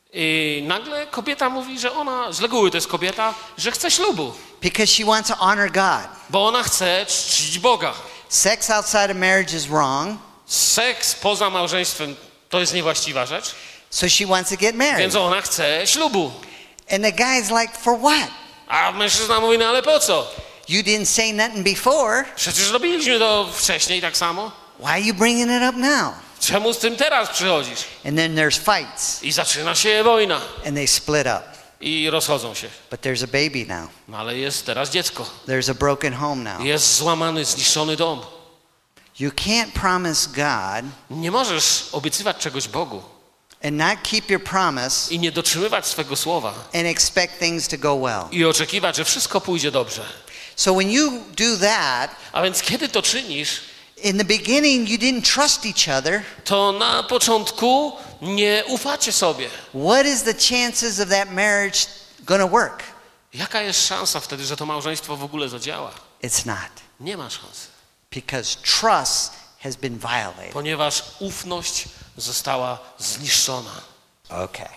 I nagle kobieta mówi, że ona, z reguły to jest kobieta, że chce ślubu, Because she wants to honor God. bo ona chce czcić Boga. Sex outside of marriage is wrong, Seks poza małżeństwem to jest niewłaściwa rzecz, so she wants to get married. więc ona chce ślubu. And the guy's like, for what? A mężczyzna mówi, no ale po co? You didn't say nothing before. Przecież robiliśmy to wcześniej tak samo. Why are you bringing it up now? Czemu z tym teraz przychodzisz? And then there's fights, I zaczyna się wojna. and they split up. I rozchodzą się. But there's a baby now. No ale jest teraz dziecko. There's a broken home now. Jest złamany, zniszczony dom. You can't promise God Nie możesz obiecywać czegoś Bogu and not keep your promise i nie dotrzymywać swego słowa and expect things to go well. i oczekiwać, że wszystko pójdzie dobrze. So when you do that, A więc kiedy to czynisz, in the beginning you didn't trust each other. to na początku nie ufacie sobie. What is the chances of that marriage going to work? Jaka jest szansa wtedy, że to małżeństwo w ogóle zadziała? It's not, Nie ma szansy, because trust has been violated. ponieważ ufność została zniszczona. Okay.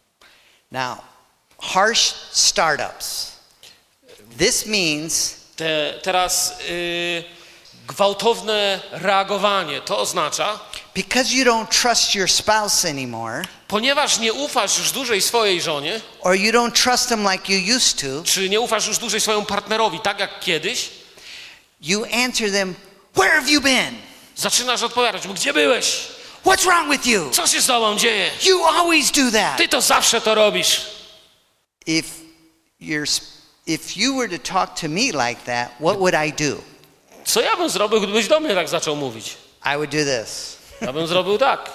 Now, harsh startups. This means Te, teraz y, gwałtowne reagowanie, to oznacza, because you don't trust your spouse anymore, ponieważ nie ufasz już dłużej swojej żonie, or you don't trust them like you used to, czy nie ufasz już dłużej swojemu partnerowi, tak jak kiedyś, you answer them, where have you been? zaczynasz odpowiadać mu, gdzie byłeś? What's wrong with you? Co się z tobą dzieje? You always do that. Ty to zawsze to robisz. If you're, if you were to talk to me like that, what would I do? Co ja bym zrobił, gdybyś do mnie tak zaczął mówić? I would do this. Ja bym zrobił tak.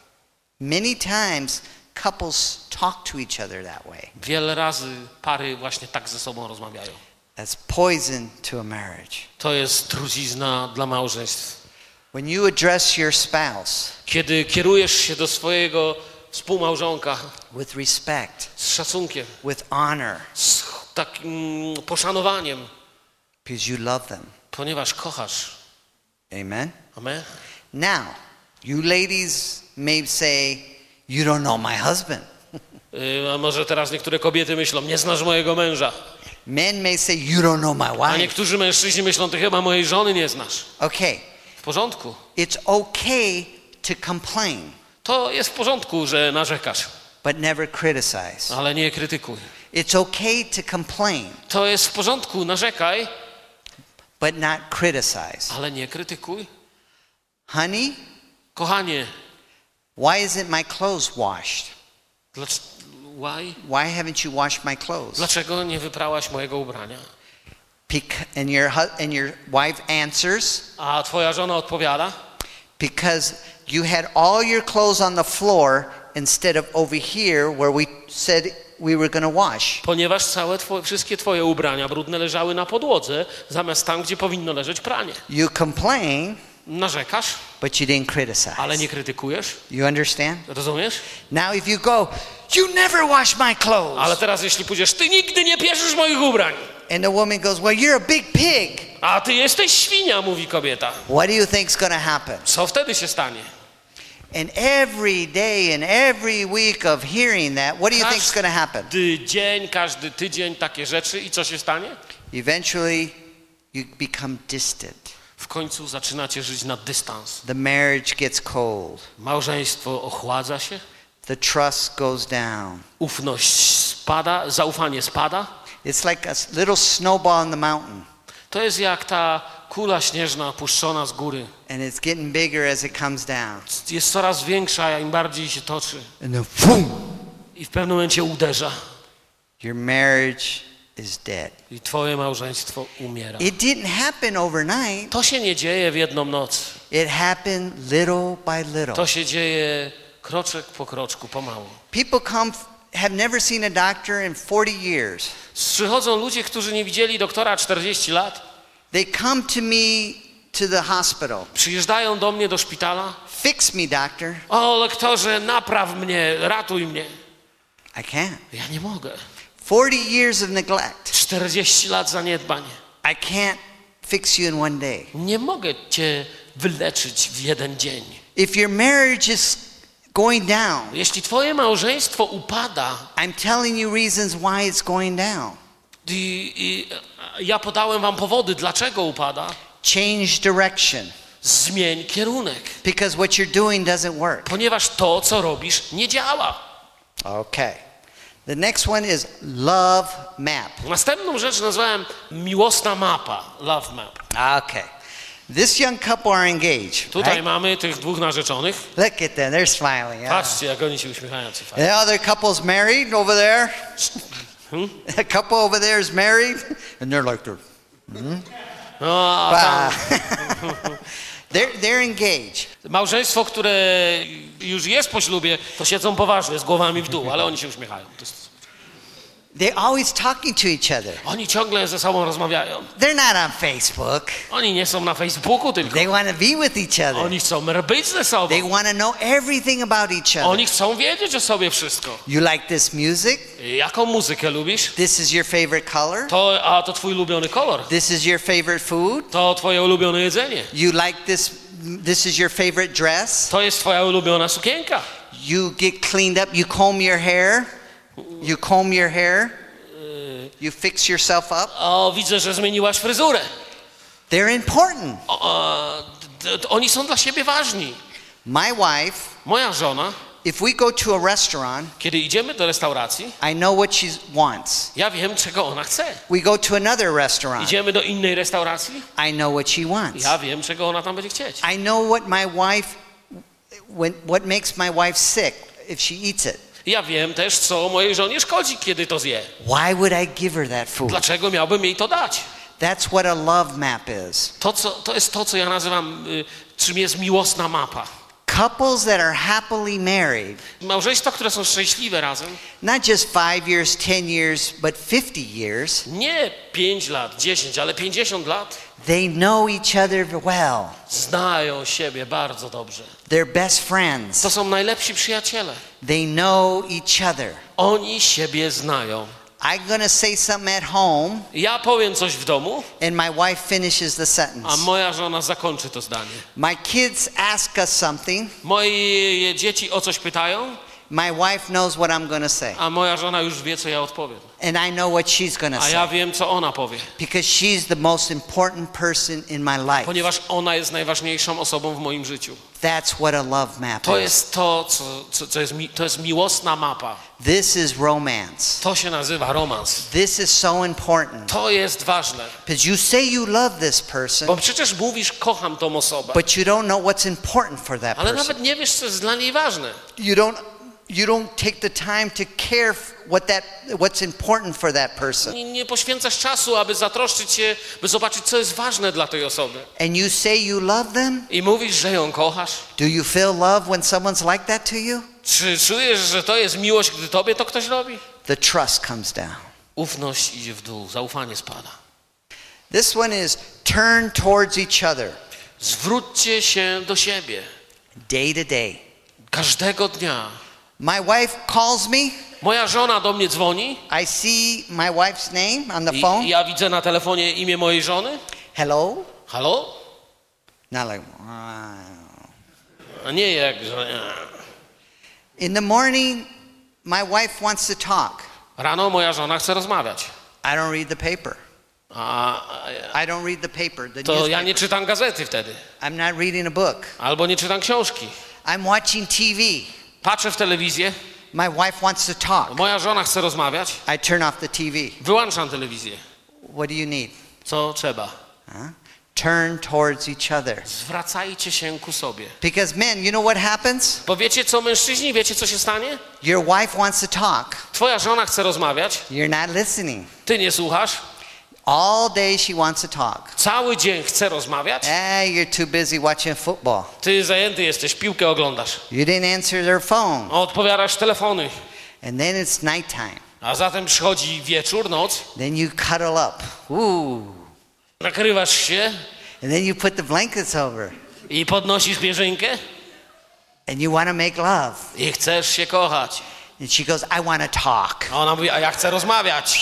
Many times couples talk to each other that way. Wiele razy pary właśnie tak ze sobą rozmawiają. That's poison to a marriage. To jest trucizna dla małżeństw. When you address your spouse, Kiedy kierujesz się do swojego współmałżonka with respect, z szacunkiem, with honor, z takim poszanowaniem, because you love them. ponieważ kochasz. Amen? Amen. Now, you ladies may say, you don't know my husband. Yy, a może teraz niektóre kobiety myślą, nie znasz mojego męża. Men may say, you don't know my A wife. niektórzy mężczyźni myślą, ty chyba mojej żony nie znasz. Okay, W porządku. it's okay to complain, To jest w porządku, że narzekasz, but never criticize. ale nie krytykuj. It's okay to complain, To jest w porządku, narzekaj, but not criticize. ale nie krytykuj. Honey, Kochanie, why isn't my clothes washed? dlac- why? Why haven't you washed my clothes? Dlaczego nie wyprałaś mojego ubrania? Bec- and your hu- and your wife answers, A twoja żona odpowiada, because you had all your clothes on the floor instead of over here where we said we were going to wash. ponieważ całe twoje, wszystkie twoje ubrania brudne leżały na podłodze, zamiast tam, gdzie powinno leżeć pranie. You complain, Narzekasz, but you didn't criticize. ale nie krytykujesz. You understand? Rozumiesz? Now if you go, you never wash my clothes. Ale teraz jeśli pójdziesz, ty nigdy nie pierzesz moich ubrań. And the woman goes, well, you're a big pig. A ty jesteś świnia, mówi kobieta. What do you think's going to happen? Co wtedy się stanie? And every day and every week of hearing that, what do you think's going to happen? Każdy dzień, każdy tydzień takie rzeczy i co się stanie? Eventually, you become distant. W końcu zaczynacie żyć na dystans. The marriage gets cold. Małżeństwo ochładza się, The trust goes down. ufność spada, zaufanie spada. It's like a s- little snowball on the mountain, To jest jak ta kula śnieżna puszczona z góry. and it's getting bigger as it comes down. Jest coraz większa, im bardziej się toczy. And then, boom, I w pewnym momencie uderza. your marriage is dead. I twoje małżeństwo umiera. It didn't happen overnight. To się nie dzieje w jedną noc. It happened little by little. To się dzieje kroczek po kroczku, pomału. People come, f- have never seen a doctor in forty years. Przychodzą ludzie, którzy nie widzieli doktora czterdzieści lat. They come to me to the hospital. Przyjeżdżają do mnie do szpitala. Fix me, doctor. O, lektorze, napraw mnie, ratuj mnie. I can't. Ja nie mogę. forty years of neglect. czterdzieści lat zaniedbań. I can't fix you in one day. Nie mogę cię wyleczyć w jeden dzień. If your marriage is going down, Jeśli twoje małżeństwo upada, I'm telling you reasons why it's going down. i, i ja podałem wam powody, dlaczego upada, Change direction, zmień kierunek. because what you're doing doesn't work. Ponieważ to, co robisz, nie działa. Okay. The next one is love map. Następną rzecz nazwałem miłosna mapa, love map. Okay. This young couple are engaged. Tutaj Right? mamy tych dwóch narzeczonych. Look at them. They're smiling. Yeah. Patrzcie, jak oni się uśmiechają. co fajnie. The other couple's married over there. Hmm? A couple over there is married. And they're like, they're, No, a tam they're, they're engaged. małżeństwo, które już jest po ślubie, to siedzą poważnie, z głowami w dół, ale oni się uśmiechają. To jest... They're always talking to each other. Oni ciągle ze sobą rozmawiają. They're not on Facebook. Oni nie są na Facebooku tylko. They want to be with each other. Oni chcą być ze sobą. They want to know everything about each other. Oni chcą wiedzieć o sobie wszystko. You like this music? Jaką muzykę lubisz? This is your favorite color? To, a to twój ulubiony kolor. This is your favorite food? To twoje ulubione jedzenie. You like this? This is your favorite dress? To jest twoja ulubiona sukienka. You get cleaned up. You comb your hair. You comb your hair. You fix yourself up. O, widzę, że zmieniłaś fryzurę. They're important. O, o, d- d- oni są dla siebie ważni. My wife, Moja żona, if we go to a restaurant, kiedy idziemy do restauracji, I know what she wants. ja wiem, czego ona chce. We go to another restaurant, Idziemy do innej restauracji, I know what she wants. ja wiem, czego ona tam będzie chcieć. I know what my wife, when, what makes my wife sick if she eats it. Ja wiem też, co mojej żonie szkodzi, kiedy to zje. Why would I give her that food? Dlaczego miałbym jej to dać? That's what a love map is. To, co, to jest to, co ja nazywam, y, czym jest miłosna mapa. Couples that are happily married, Małżeństwa, które są szczęśliwe razem, not just five years, ten years, but fifty years, nie pięć lat, dziesięć, ale pięćdziesiąt lat, they know each other well. znają siebie bardzo dobrze. They're best friends. To są najlepsi przyjaciele. They know each other. Oni siebie znają. I'm going to say something at home, Ja powiem coś w domu, and my wife finishes the a sentence. moja żona zakończy to zdanie. My kids ask us something. Moje dzieci o coś pytają, My wife knows what I'm going to say, a moja żona już wie, co ja odpowiem. and I know what she's going to A ja say, wiem, co ona powie. because she's the most important person in my life. Ponieważ ona jest najważniejszą osobą w moim życiu. That's what a love map To is. jest to, co, co, co jest, mi, to jest miłosna mapa. This is romance. To się nazywa romans. This is so important, To jest ważne. because you say you love this person, Bo przecież mówisz, kocham tą osobę. but you don't know what's important for that Ale person. nawet nie wiesz, co jest dla niej ważne. You don't you don't take the time to care f- what that what's important for that person. Nie, nie poświęcasz czasu, aby zatroszczyć się, by zobaczyć, co jest ważne dla tej osoby. And you say you love them? I mówisz, że ją kochasz. Do you feel love when someone's like that to you? Czy czujesz, że to jest miłość, gdy tobie to ktoś robi? The trust comes down. Ufność idzie w dół, zaufanie spada. This one is turn towards each other Zwróćcie się do siebie. day to day. Każdego dnia. My wife calls me. Moja żona do mnie dzwoni. I see my wife's name on the I, phone. i ja widzę na telefonie imię mojej żony. Hello? Halo? Not like A nie jak, że... in the morning my wife wants to talk. Rano moja żona chce rozmawiać. I don't read the paper. A, a I don't read the paper. The to ja newspaper. nie czytam gazety wtedy. I'm not reading a book. Albo nie czytam książki. I'm watching T V. Patrzę w telewizję. My wife wants to talk. Moja żona chce rozmawiać. I turn off the T V. Wyłączam telewizję. What do you need? Co trzeba? Huh? Turn towards each other. Zwracajcie się ku sobie. Because men, you know what happens? Bo wiecie co, mężczyźni, wiecie co się stanie? Your wife wants to talk. Twoja żona chce rozmawiać. You're not listening. Ty nie słuchasz. All day she wants to talk. Cały dzień chce rozmawiać. Eh, you're too busy watching football. Ty zajęty jesteś, piłkę oglądasz. You didn't answer their phone. Odpowiadasz telefony. And then it's nighttime. A zatem przychodzi wieczór, noc. Then you cuddle up. Ooh. Nakrywasz się And then you put the blankets over. i podnosisz pierzynkę And you want to make love. i chcesz się kochać. And she goes, I want to talk. A ona mówi, a ja chcę rozmawiać.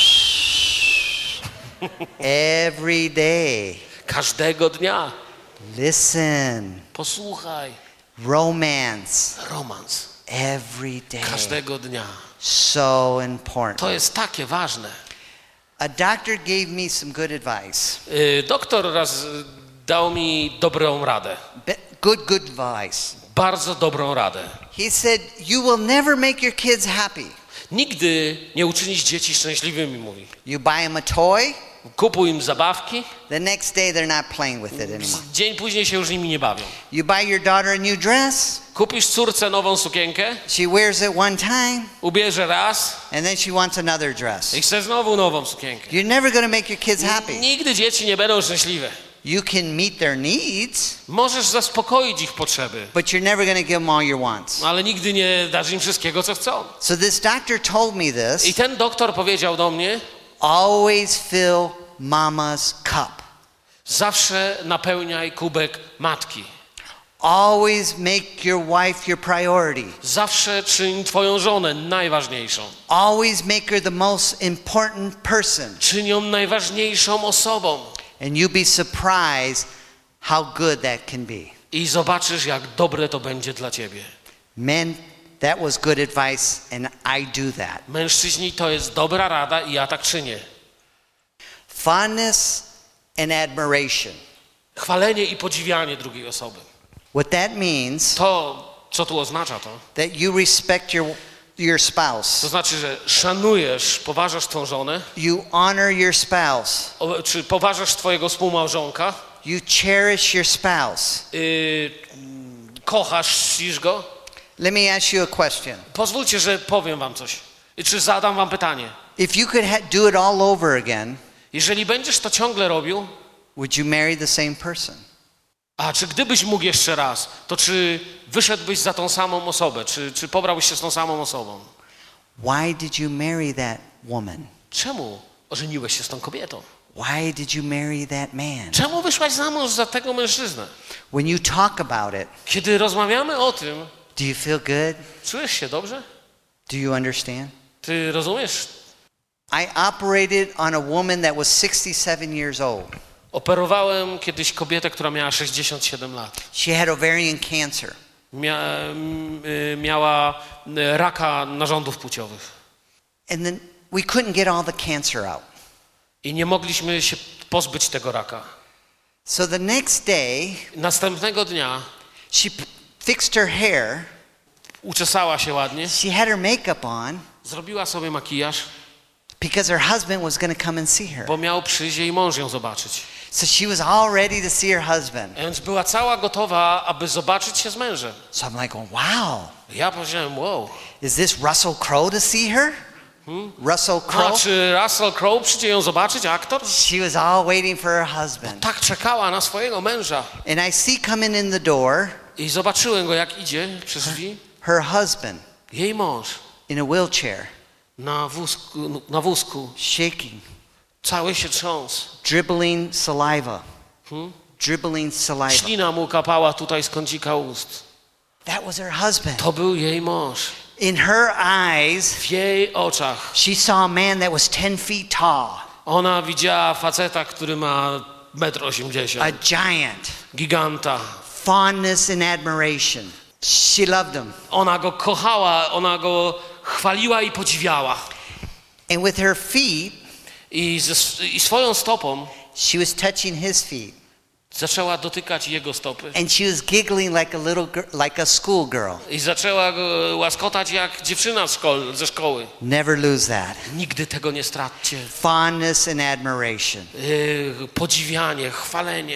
Every day. Każdego dnia. Listen. Posłuchaj. Romance. Romans. Every day. Każdego dnia. So important. To jest takie ważne. A doctor gave me some good advice. Y, Doktor raz y, dał mi dobrą radę. Be- Good, good advice. Bardzo dobrą radę. He said, you will never make your kids happy. Nigdy nie uczynisz dzieci szczęśliwymi, mówi. You buy them a toy, Kupuj im zabawki, the next day they're not playing with it anymore. dzień później się już nimi nie bawią. You buy your daughter a new dress, Kupisz córce nową sukienkę, she wears it one time, ubierze raz and then she wants another dress. i chce znowu nową sukienkę. You're never going to make your kids happy. Nigdy dzieci nie będą szczęśliwe. You can meet their needs, Możesz zaspokoić ich potrzeby, but you're never going to give them all your wants. ale nigdy nie dasz im wszystkiego, co chcą. So this doctor told me I this, ten doktor powiedział do mnie, always fill mama's cup. zawsze napełniaj kubek matki. Always make your wife your priority. Zawsze czyń twoją żonę najważniejszą. Always make her the most important person. Czyń ją najważniejszą osobą. And you'll be surprised how good that can be. I zobaczysz, jak dobre to będzie dla ciebie. Men, that was good advice, and I do that. Mężczyźni, to jest dobra rada i ja tak czynię. Fondness and admiration. Chwalenie i podziwianie drugiej osoby. What that means, To, co tu oznacza to? that you respect your, your To spouse. znaczy, że szanujesz, poważasz twą żonę, You honor your spouse. o, czy poważasz twojego współmałżonka, You cherish your spouse. yy, kochasz, czcisz go. Let me ask you a question. Pozwólcie, że powiem wam coś. Czy zadam wam pytanie. If you could ha- do it all over again, Jeżeli będziesz to ciągle robił, would you marry the same person? a czy gdybyś mógł jeszcze raz, to czy wyszedłbyś za tą samą osobę? Czy, czy pobrałbyś się z tą samą osobą? Why did you marry that woman? Czemu ożeniłeś się z tą kobietą? Why did you marry that man? Czemu wyszłaś za mąż za tego mężczyznę? When you talk about it, Kiedy rozmawiamy o tym, do you feel good? czujesz się dobrze? Do you understand? Ty rozumiesz? I operated on a woman that was sixty-seven years old. Operowałem kiedyś kobietę, która miała sześćdziesiąt siedem lat. She had ovarian cancer. Mia, m, y, miała y, raka narządów płciowych. And then we couldn't get all the cancer out. I nie mogliśmy się pozbyć tego raka. So the next day, Następnego dnia she p- fixed her hair. uczesała się ładnie, She had her makeup on zrobiła sobie makijaż, because her husband was going to come and see her. bo miał przyjść jej mąż ją zobaczyć. So she was all ready to see her husband. Więc była cała gotowa, aby zobaczyć się z mężem. So I'm like, wow, Ja powiedziałem, wow. is this Russell Crowe to see her? Hmm? Russell A Crowe? czy Russell Crowe przyjdzie ją zobaczyć, aktor? She was all waiting for her husband. Tak czekała na swojego męża. And I see coming in the door I zobaczyłem go, jak idzie przez drzwi. her husband Jej mąż in a wheelchair, na wózku, na wózku shaking, cały się trząsł. dribbling saliva, Hmm? dribbling saliva. Ślina mu kapała tutaj z kącika ust. That was her husband. To był jej mąż. In her eyes, W jej oczach she saw a man that was ten feet tall, ona widziała faceta, który ma metr a osiemdziesiąt. giant, Giganta. fondness and admiration. She loved him. Ona go kochała, ona go chwaliła i podziwiała. And with her feet, I, ze, i swoją stopą she was touching his feet. zaczęła dotykać jego stopy. And she was giggling like a little girl, like a schoolgirl. I zaczęła go łaskotać jak dziewczyna z szkoły, ze szkoły. Never lose that. Nigdy tego nie straćcie. Fondness and admiration. Yy, podziwianie, chwalenie.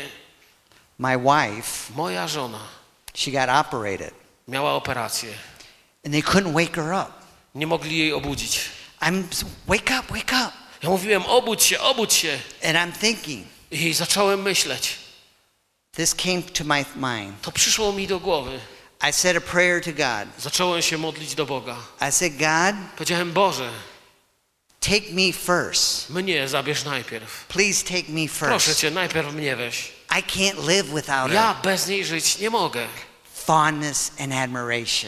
My wife, Moja żona she got operated, miała operację. and they couldn't wake her up. Nie mogli jej obudzić. I'm wake up, wake up. Ja mówiłem, obudź się, obudź się. And I'm thinking, I zacząłem myśleć. this came to my mind. To przyszło mi do głowy. I said a prayer to God. Zacząłem się modlić do Boga. I said, God, Powiedziałem, Boże, take me first. mnie zabierz najpierw. Please take me Proszę first. Cię, najpierw mnie weź. I can't live without Ja her. bez niej żyć nie mogę. Fondness and admiration.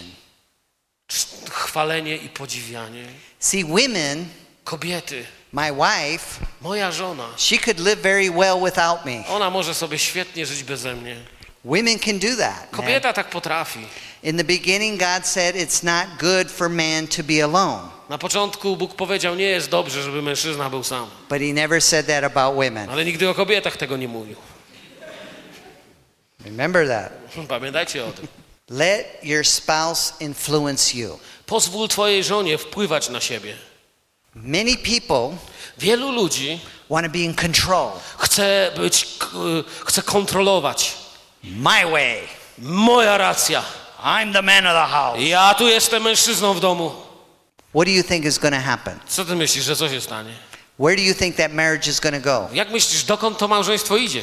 Chwalenie i podziwianie. See, women, Kobiety, my wife, moja żona, she could live very well without me. ona może sobie świetnie żyć beze mnie. Women can do that. man. Kobieta tak potrafi. In the beginning, God said it's not good for man to be alone. Na początku Bóg powiedział, nie jest dobrze, żeby mężczyzna był sam. But he never said that about women. Ale nigdy o kobietach tego nie mówił. Remember that. Pamiętajcie o tym. Let your spouse influence you. Pozwól twojej żonie wpływać na siebie. Many people Wielu ludzi want to be in control. chce być, k- chce kontrolować. My way. Moja racja. I'm the man of the house. Ja tu jestem mężczyzną w domu. What do you think is going to happen? Co ty myślisz, że co się stanie? Where do you think that marriage is going to go? Jak myślisz, dokąd to małżeństwo idzie?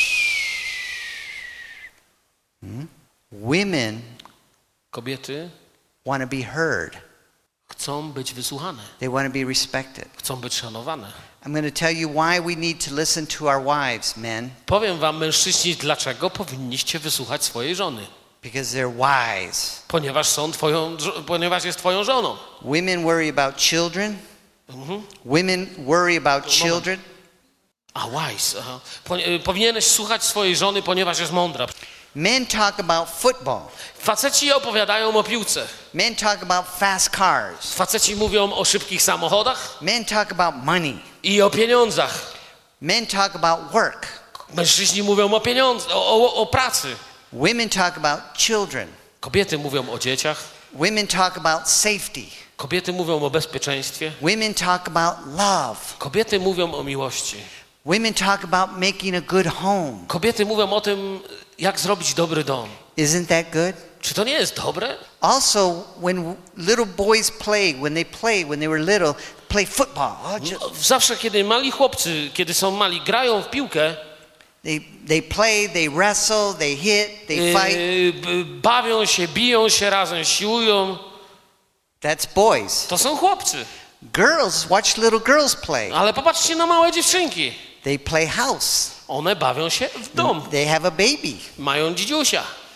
Women Kobiety want to be heard. chcą być wysłuchane. They want to be respected. Chcą być szanowane. I'm going to tell you why we need to listen to our wives, men, Powiem wam, mężczyźni, dlaczego powinniście wysłuchać swojej żony. because they're wise. Ponieważ są twoją, żo- ponieważ jest twoją żoną. Women worry about children. Mhm. Women worry about children. A wise. Aha. Po, y, powinieneś słuchać swojej żony, ponieważ jest mądra. Men talk about football. Faceci opowiadają o piłce. Men talk about fast cars. Faceci mówią o szybkich samochodach Men talk about money. i o pieniądzach. Men talk about work. Mężczyźni mówią o pieniądzach, o, o, o pracy. Women talk about children. Kobiety mówią o dzieciach. Women talk about safety. Kobiety mówią o bezpieczeństwie. Women talk about love. Kobiety mówią o miłości. Women talk about making a good home. Kobiety mówią o tym, jak zrobić dobry dom. Isn't that good? Czy to nie jest dobre? Also, when little boys play, when they play, when they were little, play football. Oh, ju- Zawsze, kiedy mali chłopcy, kiedy są mali, grają w piłkę, They they play, they wrestle, they hit, they fight. yy, b- bawią się, biją się razem, siłują. That's boys. To są chłopcy. Girls, watch little girls play. Ale popatrzcie na małe dziewczynki. They play house. One bawią się w dom. They have a baby. Mają dzidziusia.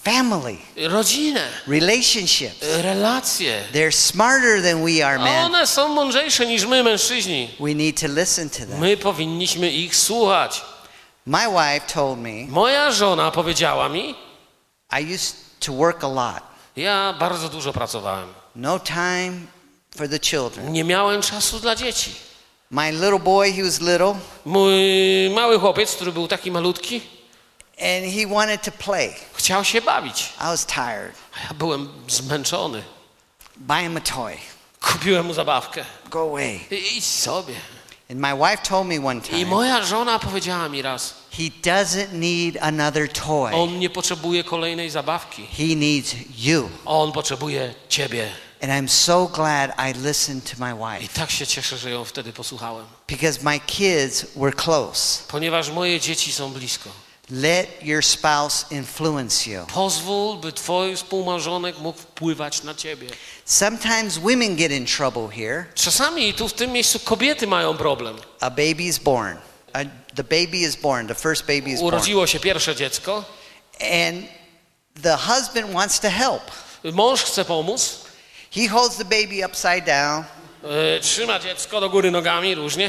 family, rodzinę, relationships. relacje. They're smarter than we are, men. One są mądrzejsze niż my, mężczyźni. We need to listen to them. My powinniśmy ich słuchać. My wife told me Moja żona powiedziała mi, I used to work a lot. ja bardzo dużo pracowałem. No time for the children. Nie miałem czasu dla dzieci. My little boy, he was little, Mój mały chłopiec, który był taki malutki, and he wanted to play. chciał się bawić. I was tired. A ja byłem zmęczony. Buy him a toy. Kupiłem mu zabawkę. Go away. I- Idź sobie. And my wife told me one I time, moja żona powiedziała mi raz, he doesn't need another toy. on nie potrzebuje kolejnej zabawki. He needs you. On potrzebuje ciebie. And I'm so glad I listened to my I wife tak się cieszę, że ją wtedy posłuchałem. because my kids were close. Ponieważ moje dzieci są blisko. Let your spouse influence you. Pozwól, by twój współmałżonek mógł wpływać na ciebie. Sometimes women get in trouble here. Czasami tu w tym miejscu kobiety mają problem. A baby is born. A, the baby is born. The first baby is born. Urodziło się pierwsze dziecko. And the husband wants to help. Mąż chce pomóc. He holds the baby upside down. e, Trzyma dziecko do góry nogami, różnie.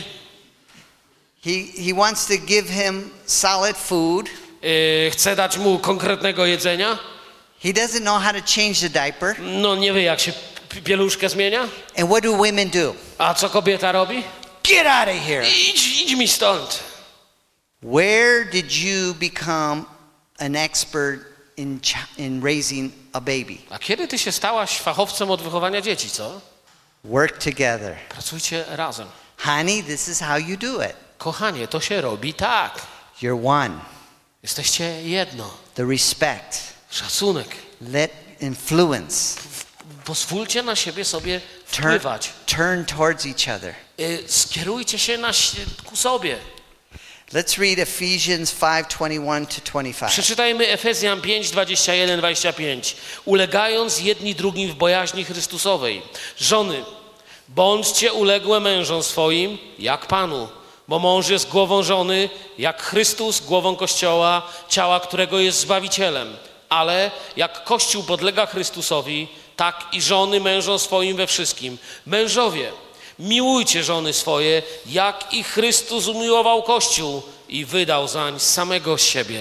He, he wants to give him solid food. e, Chce dać mu konkretnego jedzenia. He doesn't know how to change the diaper. No nie wie, jak się p- pieluszkę zmienia. And what do women do? A co kobieta robi? Get out of here. Idź, idź mi stąd. Where did you become an expert in, ch- in raising a baby? A kiedy ty się stałaś fachowcem od wychowania dzieci, co? Work together. Pracujcie razem. Honey, this is how you do it. Kochanie, to się robi tak. You're one. Jesteście jedno. The respect. Szacunek. Let influence. Pozwólcie na siebie sobie Turn, wpływać. turn towards each other. Y, Skierujcie się na, si- ku sobie. Let's read Ephesians five twenty-one to twenty-five. Przeczytajmy Efezjan pięć, dwadzieścia jeden, dwadzieścia pięć. Ulegając jedni drugim w bojaźni Chrystusowej. Żony, bądźcie uległe mężom swoim, jak Panu. Bo mąż jest głową żony, jak Chrystus głową Kościoła, ciała którego jest Zbawicielem. Ale jak Kościół podlega Chrystusowi, tak i żony mężom swoim we wszystkim. Mężowie, miłujcie żony swoje, jak i Chrystus umiłował Kościół i wydał zań samego siebie.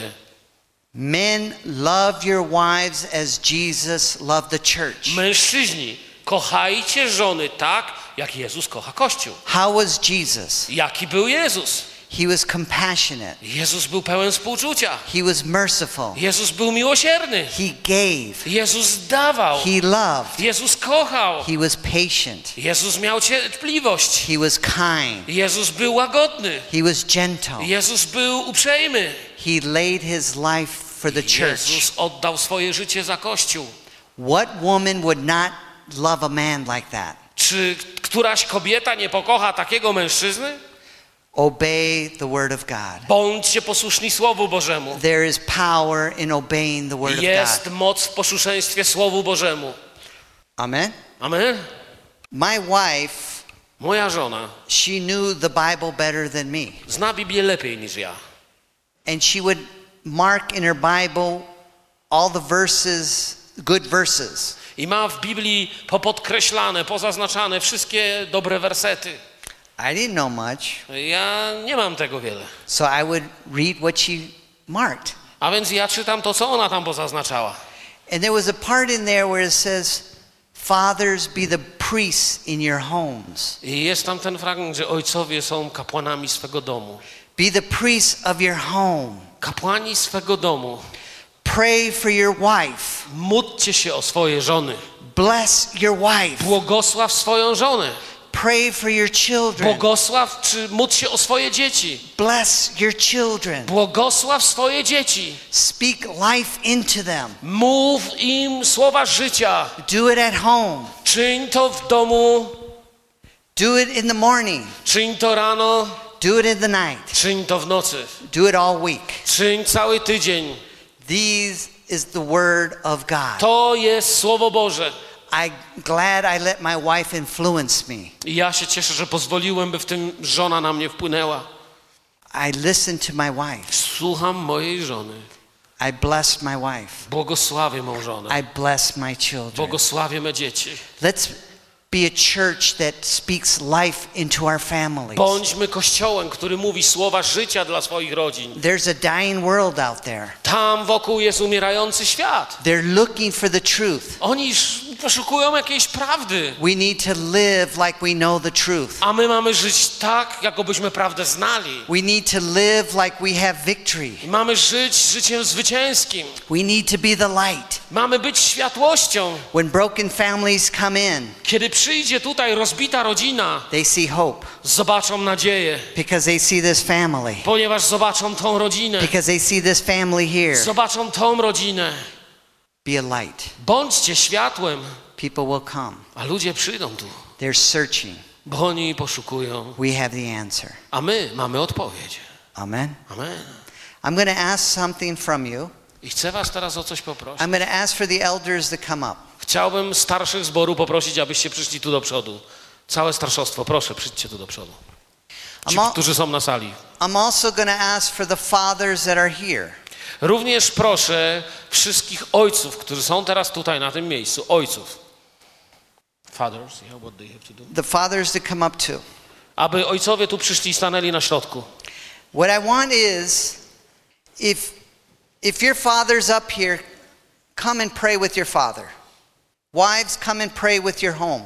Men, love your wives as Jesus loved the church. Mężczyźni, kochajcie żony tak, jak Jezus kocha Kościół. How was Jesus? Jaki był Jezus? He was compassionate. Jezus był pełen współczucia. He was merciful. Jezus był miłosierny. He gave. Jezus dawał. He loved. Jezus kochał. He was patient. Jezus miał cierpliwość. He was kind. Jezus był łagodny. He was gentle. Jezus był uprzejmy. He laid his life for the church. Jezus oddał swoje życie za Kościół. What woman would not love a man like that? Czy któraś kobieta nie pokocha takiego mężczyzny? Obey the word of God. Bądźcie posłuszni Słowu Bożemu. There is power in obeying the word of Jest God. moc w posłuszeństwie Słowu Bożemu. Amen. Amen. My wife, Moja żona she knew the Bible better than me. zna Biblię lepiej niż ja. And she would mark in her Bible all the verses, good verses. I ma w Biblii popodkreślane, pozaznaczane wszystkie dobre wersety. I didn't know much, Ja nie mam tego wiele. so I would read what she marked. A więc ja czytam to, co ona tam pozaznaczała. And there was a part in there where it says, fathers, be the priests in your homes. I jest tam ten fragment, że ojcowie są kapłanami swego domu. Be the priests of your home. Kapłani swego domu. Pray for your wife. Módlcie się o swoje żony. Bless your wife. Błogosław swoją żonę. Pray for your children. Błogosław, czy módl się o swoje dzieci. Bless your children. Błogosław swoje dzieci. Speak life into them. Mów im słowa życia. Do it at home. Czyń to w domu. Do it in the morning. Czyń to rano. Do it in the night. Czyń to w nocy. Do it all week. Czyń cały tydzień. These is the word of God. To jest Słowo Boże. I'm glad I let my wife influence me. I ja się cieszę, że pozwoliłem, by w tym żona na mnie wpłynęła. I listen to my wife. Słucham mojej żony. I bless my wife. Błogosławię mą żonę. I bless my children. Błogosławię me dzieci. Let's be a church that speaks life into our families. Bądźmy kościołem, który mówi słowa życia dla swoich rodzin. There's a dying world out there. Tam wokół jest umierający świat. They're looking for the truth. Oni sz- poszukują jakiejś prawdy. We need to live like we know the truth. A my mamy żyć tak, jakobyśmy prawdę znali. We need to live like we have victory. I mamy żyć życiem zwycięskim. We need to be the light. Mamy być światłością. When broken families come in, Kiedy przyjdzie tutaj rozbita rodzina, they see hope zobaczą nadzieję, because they see this family. ponieważ zobaczą tą rodzinę. Because they see this family here. Zobaczą tą rodzinę. Be a light. Bądźcie światłem, People will come. a ludzie przyjdą tu, They're searching. bo oni poszukują, We have the answer. a my mamy odpowiedź. Amen. Amen. I'm going to ask something from you. I chcę was teraz o coś poprosić. I'm going to ask for the elders to come up. Chciałbym starszych zboru poprosić, abyście przyszli tu do przodu. Całe starszostwo, proszę, przyjdźcie tu do przodu. Ci, I'm al- którzy są na sali. I'm also going to ask for the fathers that are here. Również proszę wszystkich ojców, którzy są teraz tutaj na tym miejscu, ojców. Fathers, yeah, what they have to do? The fathers to come up too. Aby ojcowie tu przyszli i stanęli na środku. What I want is, if, if your father's up here, come and pray with your father. Wives, come and pray with your home.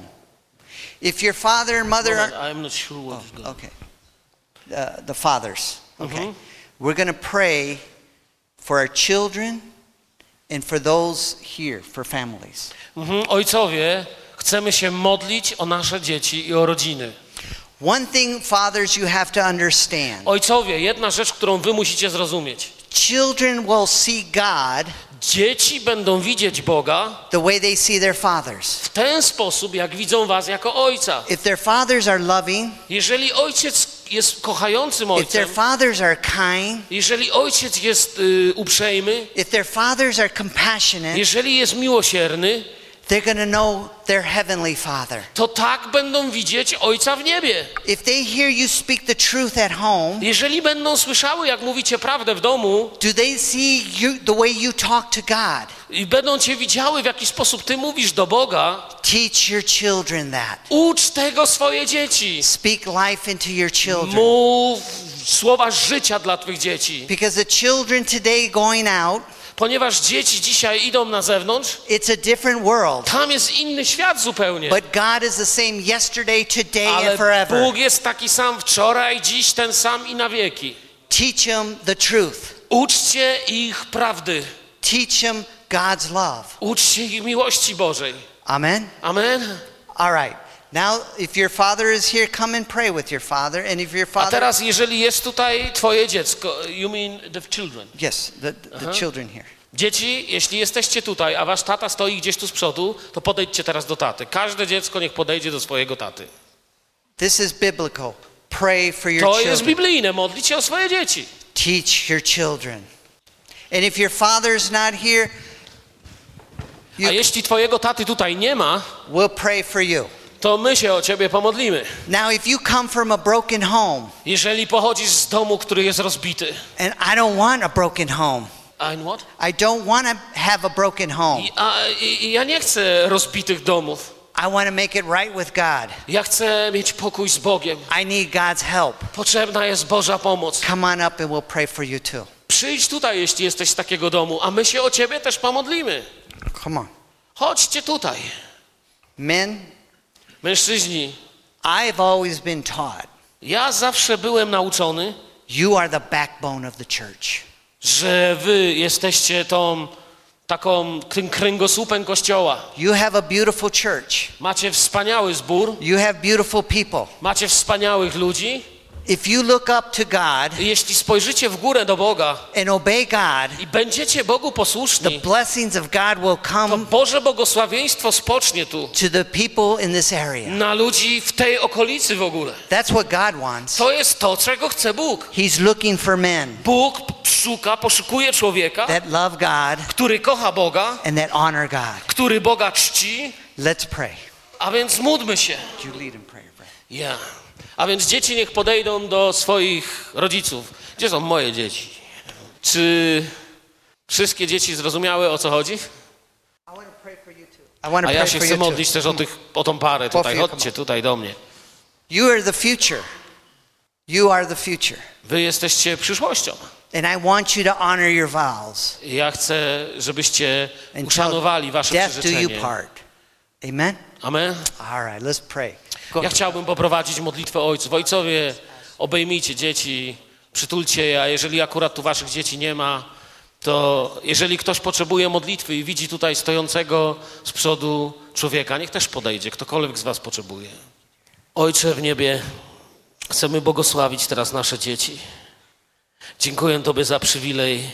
If your father and mother are... I'm not sure what is going on. Okay. Uh, the fathers. Okay. Mhm. We're going to pray for our children and for those here, for families. Mhm. Ojcowie, chcemy się modlić o nasze dzieci i o rodziny. One thing, fathers, you have to understand. Ojcowie, jedna rzecz, którą wy musicie zrozumieć. Children will see God Dzieci będą widzieć Boga the way they see their fathers. w ten sposób, jak widzą was jako ojca. If their fathers are loving, Jeżeli ojciec jest kochającym if their ojcem, fathers are kind, jeżeli ojciec jest y, uprzejmy, if their fathers are compassionate, jeżeli jest miłosierny, they're going to know their heavenly Father. to tak będą widzieć Ojca w niebie. If they hear you speak the truth at home, Jeżeli będą słyszały, jak mówicie prawdę w domu do they see you the way you talk to God? i będą cię widziały, w jaki sposób ty mówisz do Boga, Teach your children that. ucz tego swoje dzieci. Speak life into your children. Mów słowa życia dla twych dzieci. Because the children today going out, Ponieważ dzieci dzisiaj idą na zewnątrz, it's a different world. tam jest inny świat zupełnie. But God is the same yesterday, today, and Ale forever. Bóg jest taki sam wczoraj, dziś ten sam i na wieki. Teach them the truth. Uczcie ich prawdy. Teach them God's love. Uczcie ich miłości Bożej. Amen? Amen. All right. Now, if your father is here, come and pray with your father. And if your A father... teraz, jeżeli jest tutaj twoje dziecko, you mean the children. Yes, the, the Aha. children here. Dzieci, jeśli jesteście tutaj, a wasz tata stoi gdzieś tu z przodu, to podejdźcie teraz do taty. Każde dziecko niech podejdzie do swojego taty. This is biblical. Pray for your To children. jest biblijne, modlić się o swoje dzieci. Teach your children. And if your father's not here, A you, jeśli twojego taty tutaj nie ma, we'll pray for you. to my się o ciebie pomodlimy. Now, if you come from a broken home, Jeżeli pochodzisz z domu, który jest rozbity. and I don't want a broken home. I'm what? I don't want to have a broken home. I, a, i, i ja nie chcę rozbitych domów. I want to make it right with God. Ja chcę mieć pokój z Bogiem. I need God's help. Potrzebna jest Boża pomoc. Come on up and we'll pray for you too. Przyjdź tutaj, jeśli jesteś z takiego domu, a my się o ciebie też pomodlimy. Come on. Chodźcie tutaj. Men, Mężczyźni, I've always been taught ja zawsze byłem nauczony, you are the backbone of the church. że wy jesteście tą taką tym kręgosłupem Kościoła. You have a beautiful church. Macie wspaniały zbór, You have beautiful people. macie wspaniałych ludzi. If you look up to God I jeśli spojrzycie w górę do Boga and obey God, i będziecie Bogu the posłuszni, blessings of God will to come Boże błogosławieństwo spocznie tu to the people in this area. na ludzi w tej okolicy w ogóle. That's what God wants. To jest to, czego chce Bóg. He's looking for men Bóg szuka, poszukuje człowieka, that love God który kocha Boga, and that honor God. który Boga czci, Let's pray. a więc módlmy się. You lead in prayer, brother. Ja. A więc dzieci niech podejdą do swoich rodziców. Gdzie są moje dzieci? Czy Wszystkie dzieci zrozumiały, o co chodzi? A ja się chcę modlić też o, tych, o tą parę tutaj. Chodźcie tutaj do mnie. You are the future. You are the future. Wy jesteście przyszłością. And I want you to honor your vows. Ja chcę, żebyście uszanowali wasze Death do przyrzeczenie. you part. Amen? Amen? All right, let's pray. Go Ja ahead. chciałbym poprowadzić modlitwę ojców. Ojcowie, obejmijcie dzieci, przytulcie je, a jeżeli akurat tu waszych dzieci nie ma, to jeżeli ktoś potrzebuje modlitwy i widzi tutaj stojącego z przodu człowieka, niech też podejdzie, ktokolwiek z was potrzebuje. Ojcze w niebie, chcemy błogosławić teraz nasze dzieci. Dziękuję Tobie za przywilej,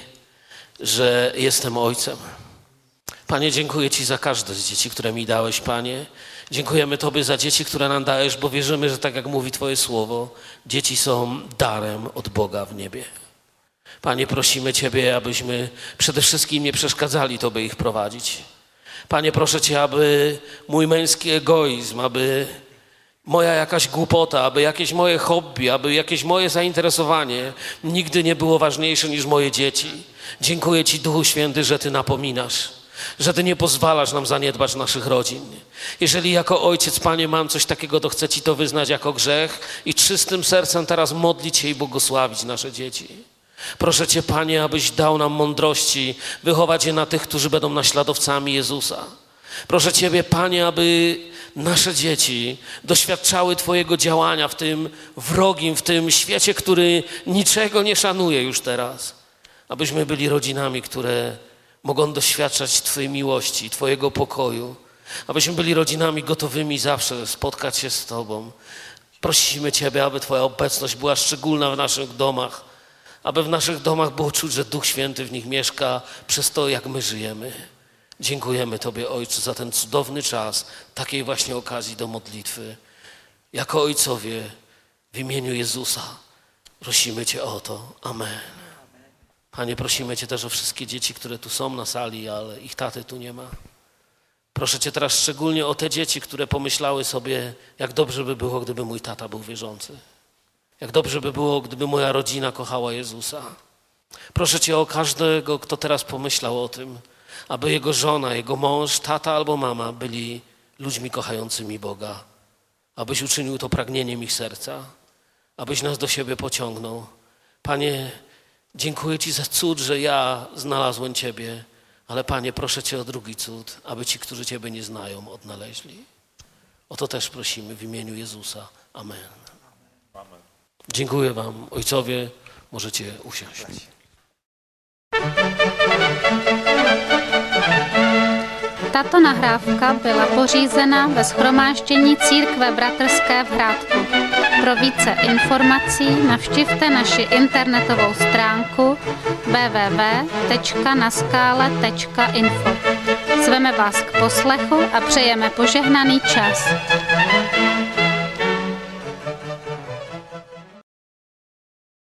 że jestem ojcem. Panie, dziękuję Ci za każde z dzieci, które mi dałeś, Panie. Dziękujemy Tobie za dzieci, które nam dajesz, bo wierzymy, że tak jak mówi Twoje słowo, dzieci są darem od Boga w niebie. Panie, prosimy Ciebie, abyśmy przede wszystkim nie przeszkadzali Tobie ich prowadzić. Panie, proszę Cię, aby mój męski egoizm, aby moja jakaś głupota, aby jakieś moje hobby, aby jakieś moje zainteresowanie nigdy nie było ważniejsze niż moje dzieci. Dziękuję Ci, Duchu Święty, że Ty napominasz, że Ty nie pozwalasz nam zaniedbać naszych rodzin. Jeżeli jako ojciec, Panie, mam coś takiego, to chcę Ci to wyznać jako grzech i czystym sercem teraz modlić się i błogosławić nasze dzieci. Proszę Cię, Panie, abyś dał nam mądrości, wychować je na tych, którzy będą naśladowcami Jezusa. Proszę Ciebie, Panie, aby nasze dzieci doświadczały Twojego działania w tym wrogim, w tym świecie, który niczego nie szanuje już teraz. Abyśmy byli rodzinami, które mogą doświadczać Twojej miłości, Twojego pokoju. Abyśmy byli rodzinami gotowymi zawsze spotkać się z Tobą. Prosimy Ciebie, aby Twoja obecność była szczególna w naszych domach. Aby w naszych domach było czuć, że Duch Święty w nich mieszka przez to, jak my żyjemy. Dziękujemy Tobie, Ojcze, za ten cudowny czas, takiej właśnie okazji do modlitwy. Jako ojcowie w imieniu Jezusa prosimy Cię o to. Amen. Panie, prosimy Cię też o wszystkie dzieci, które tu są na sali, ale ich taty tu nie ma. Proszę Cię teraz szczególnie o te dzieci, które pomyślały sobie, jak dobrze by było, gdyby mój tata był wierzący. Jak dobrze by było, gdyby moja rodzina kochała Jezusa. Proszę Cię o każdego, kto teraz pomyślał o tym, aby jego żona, jego mąż, tata albo mama byli ludźmi kochającymi Boga. Abyś uczynił to pragnieniem ich serca, abyś nas do siebie pociągnął. Panie, dziękuję Ci za cud, że ja znalazłem Ciebie, ale Panie, proszę Cię o drugi cud, aby ci, którzy Ciebie nie znają, odnaleźli. O to też prosimy w imieniu Jezusa. Amen. Amen. Dziękuję Wam, ojcowie, możecie usiąść. Tato nahrávka byla pořízena ve shromáždění Církve bratrské v Hrádku. Pro více informací navštivte naši internetovou stránku w w w tečka naskale tečka info. Zveme vás k poslechu a přejeme požehnaný čas.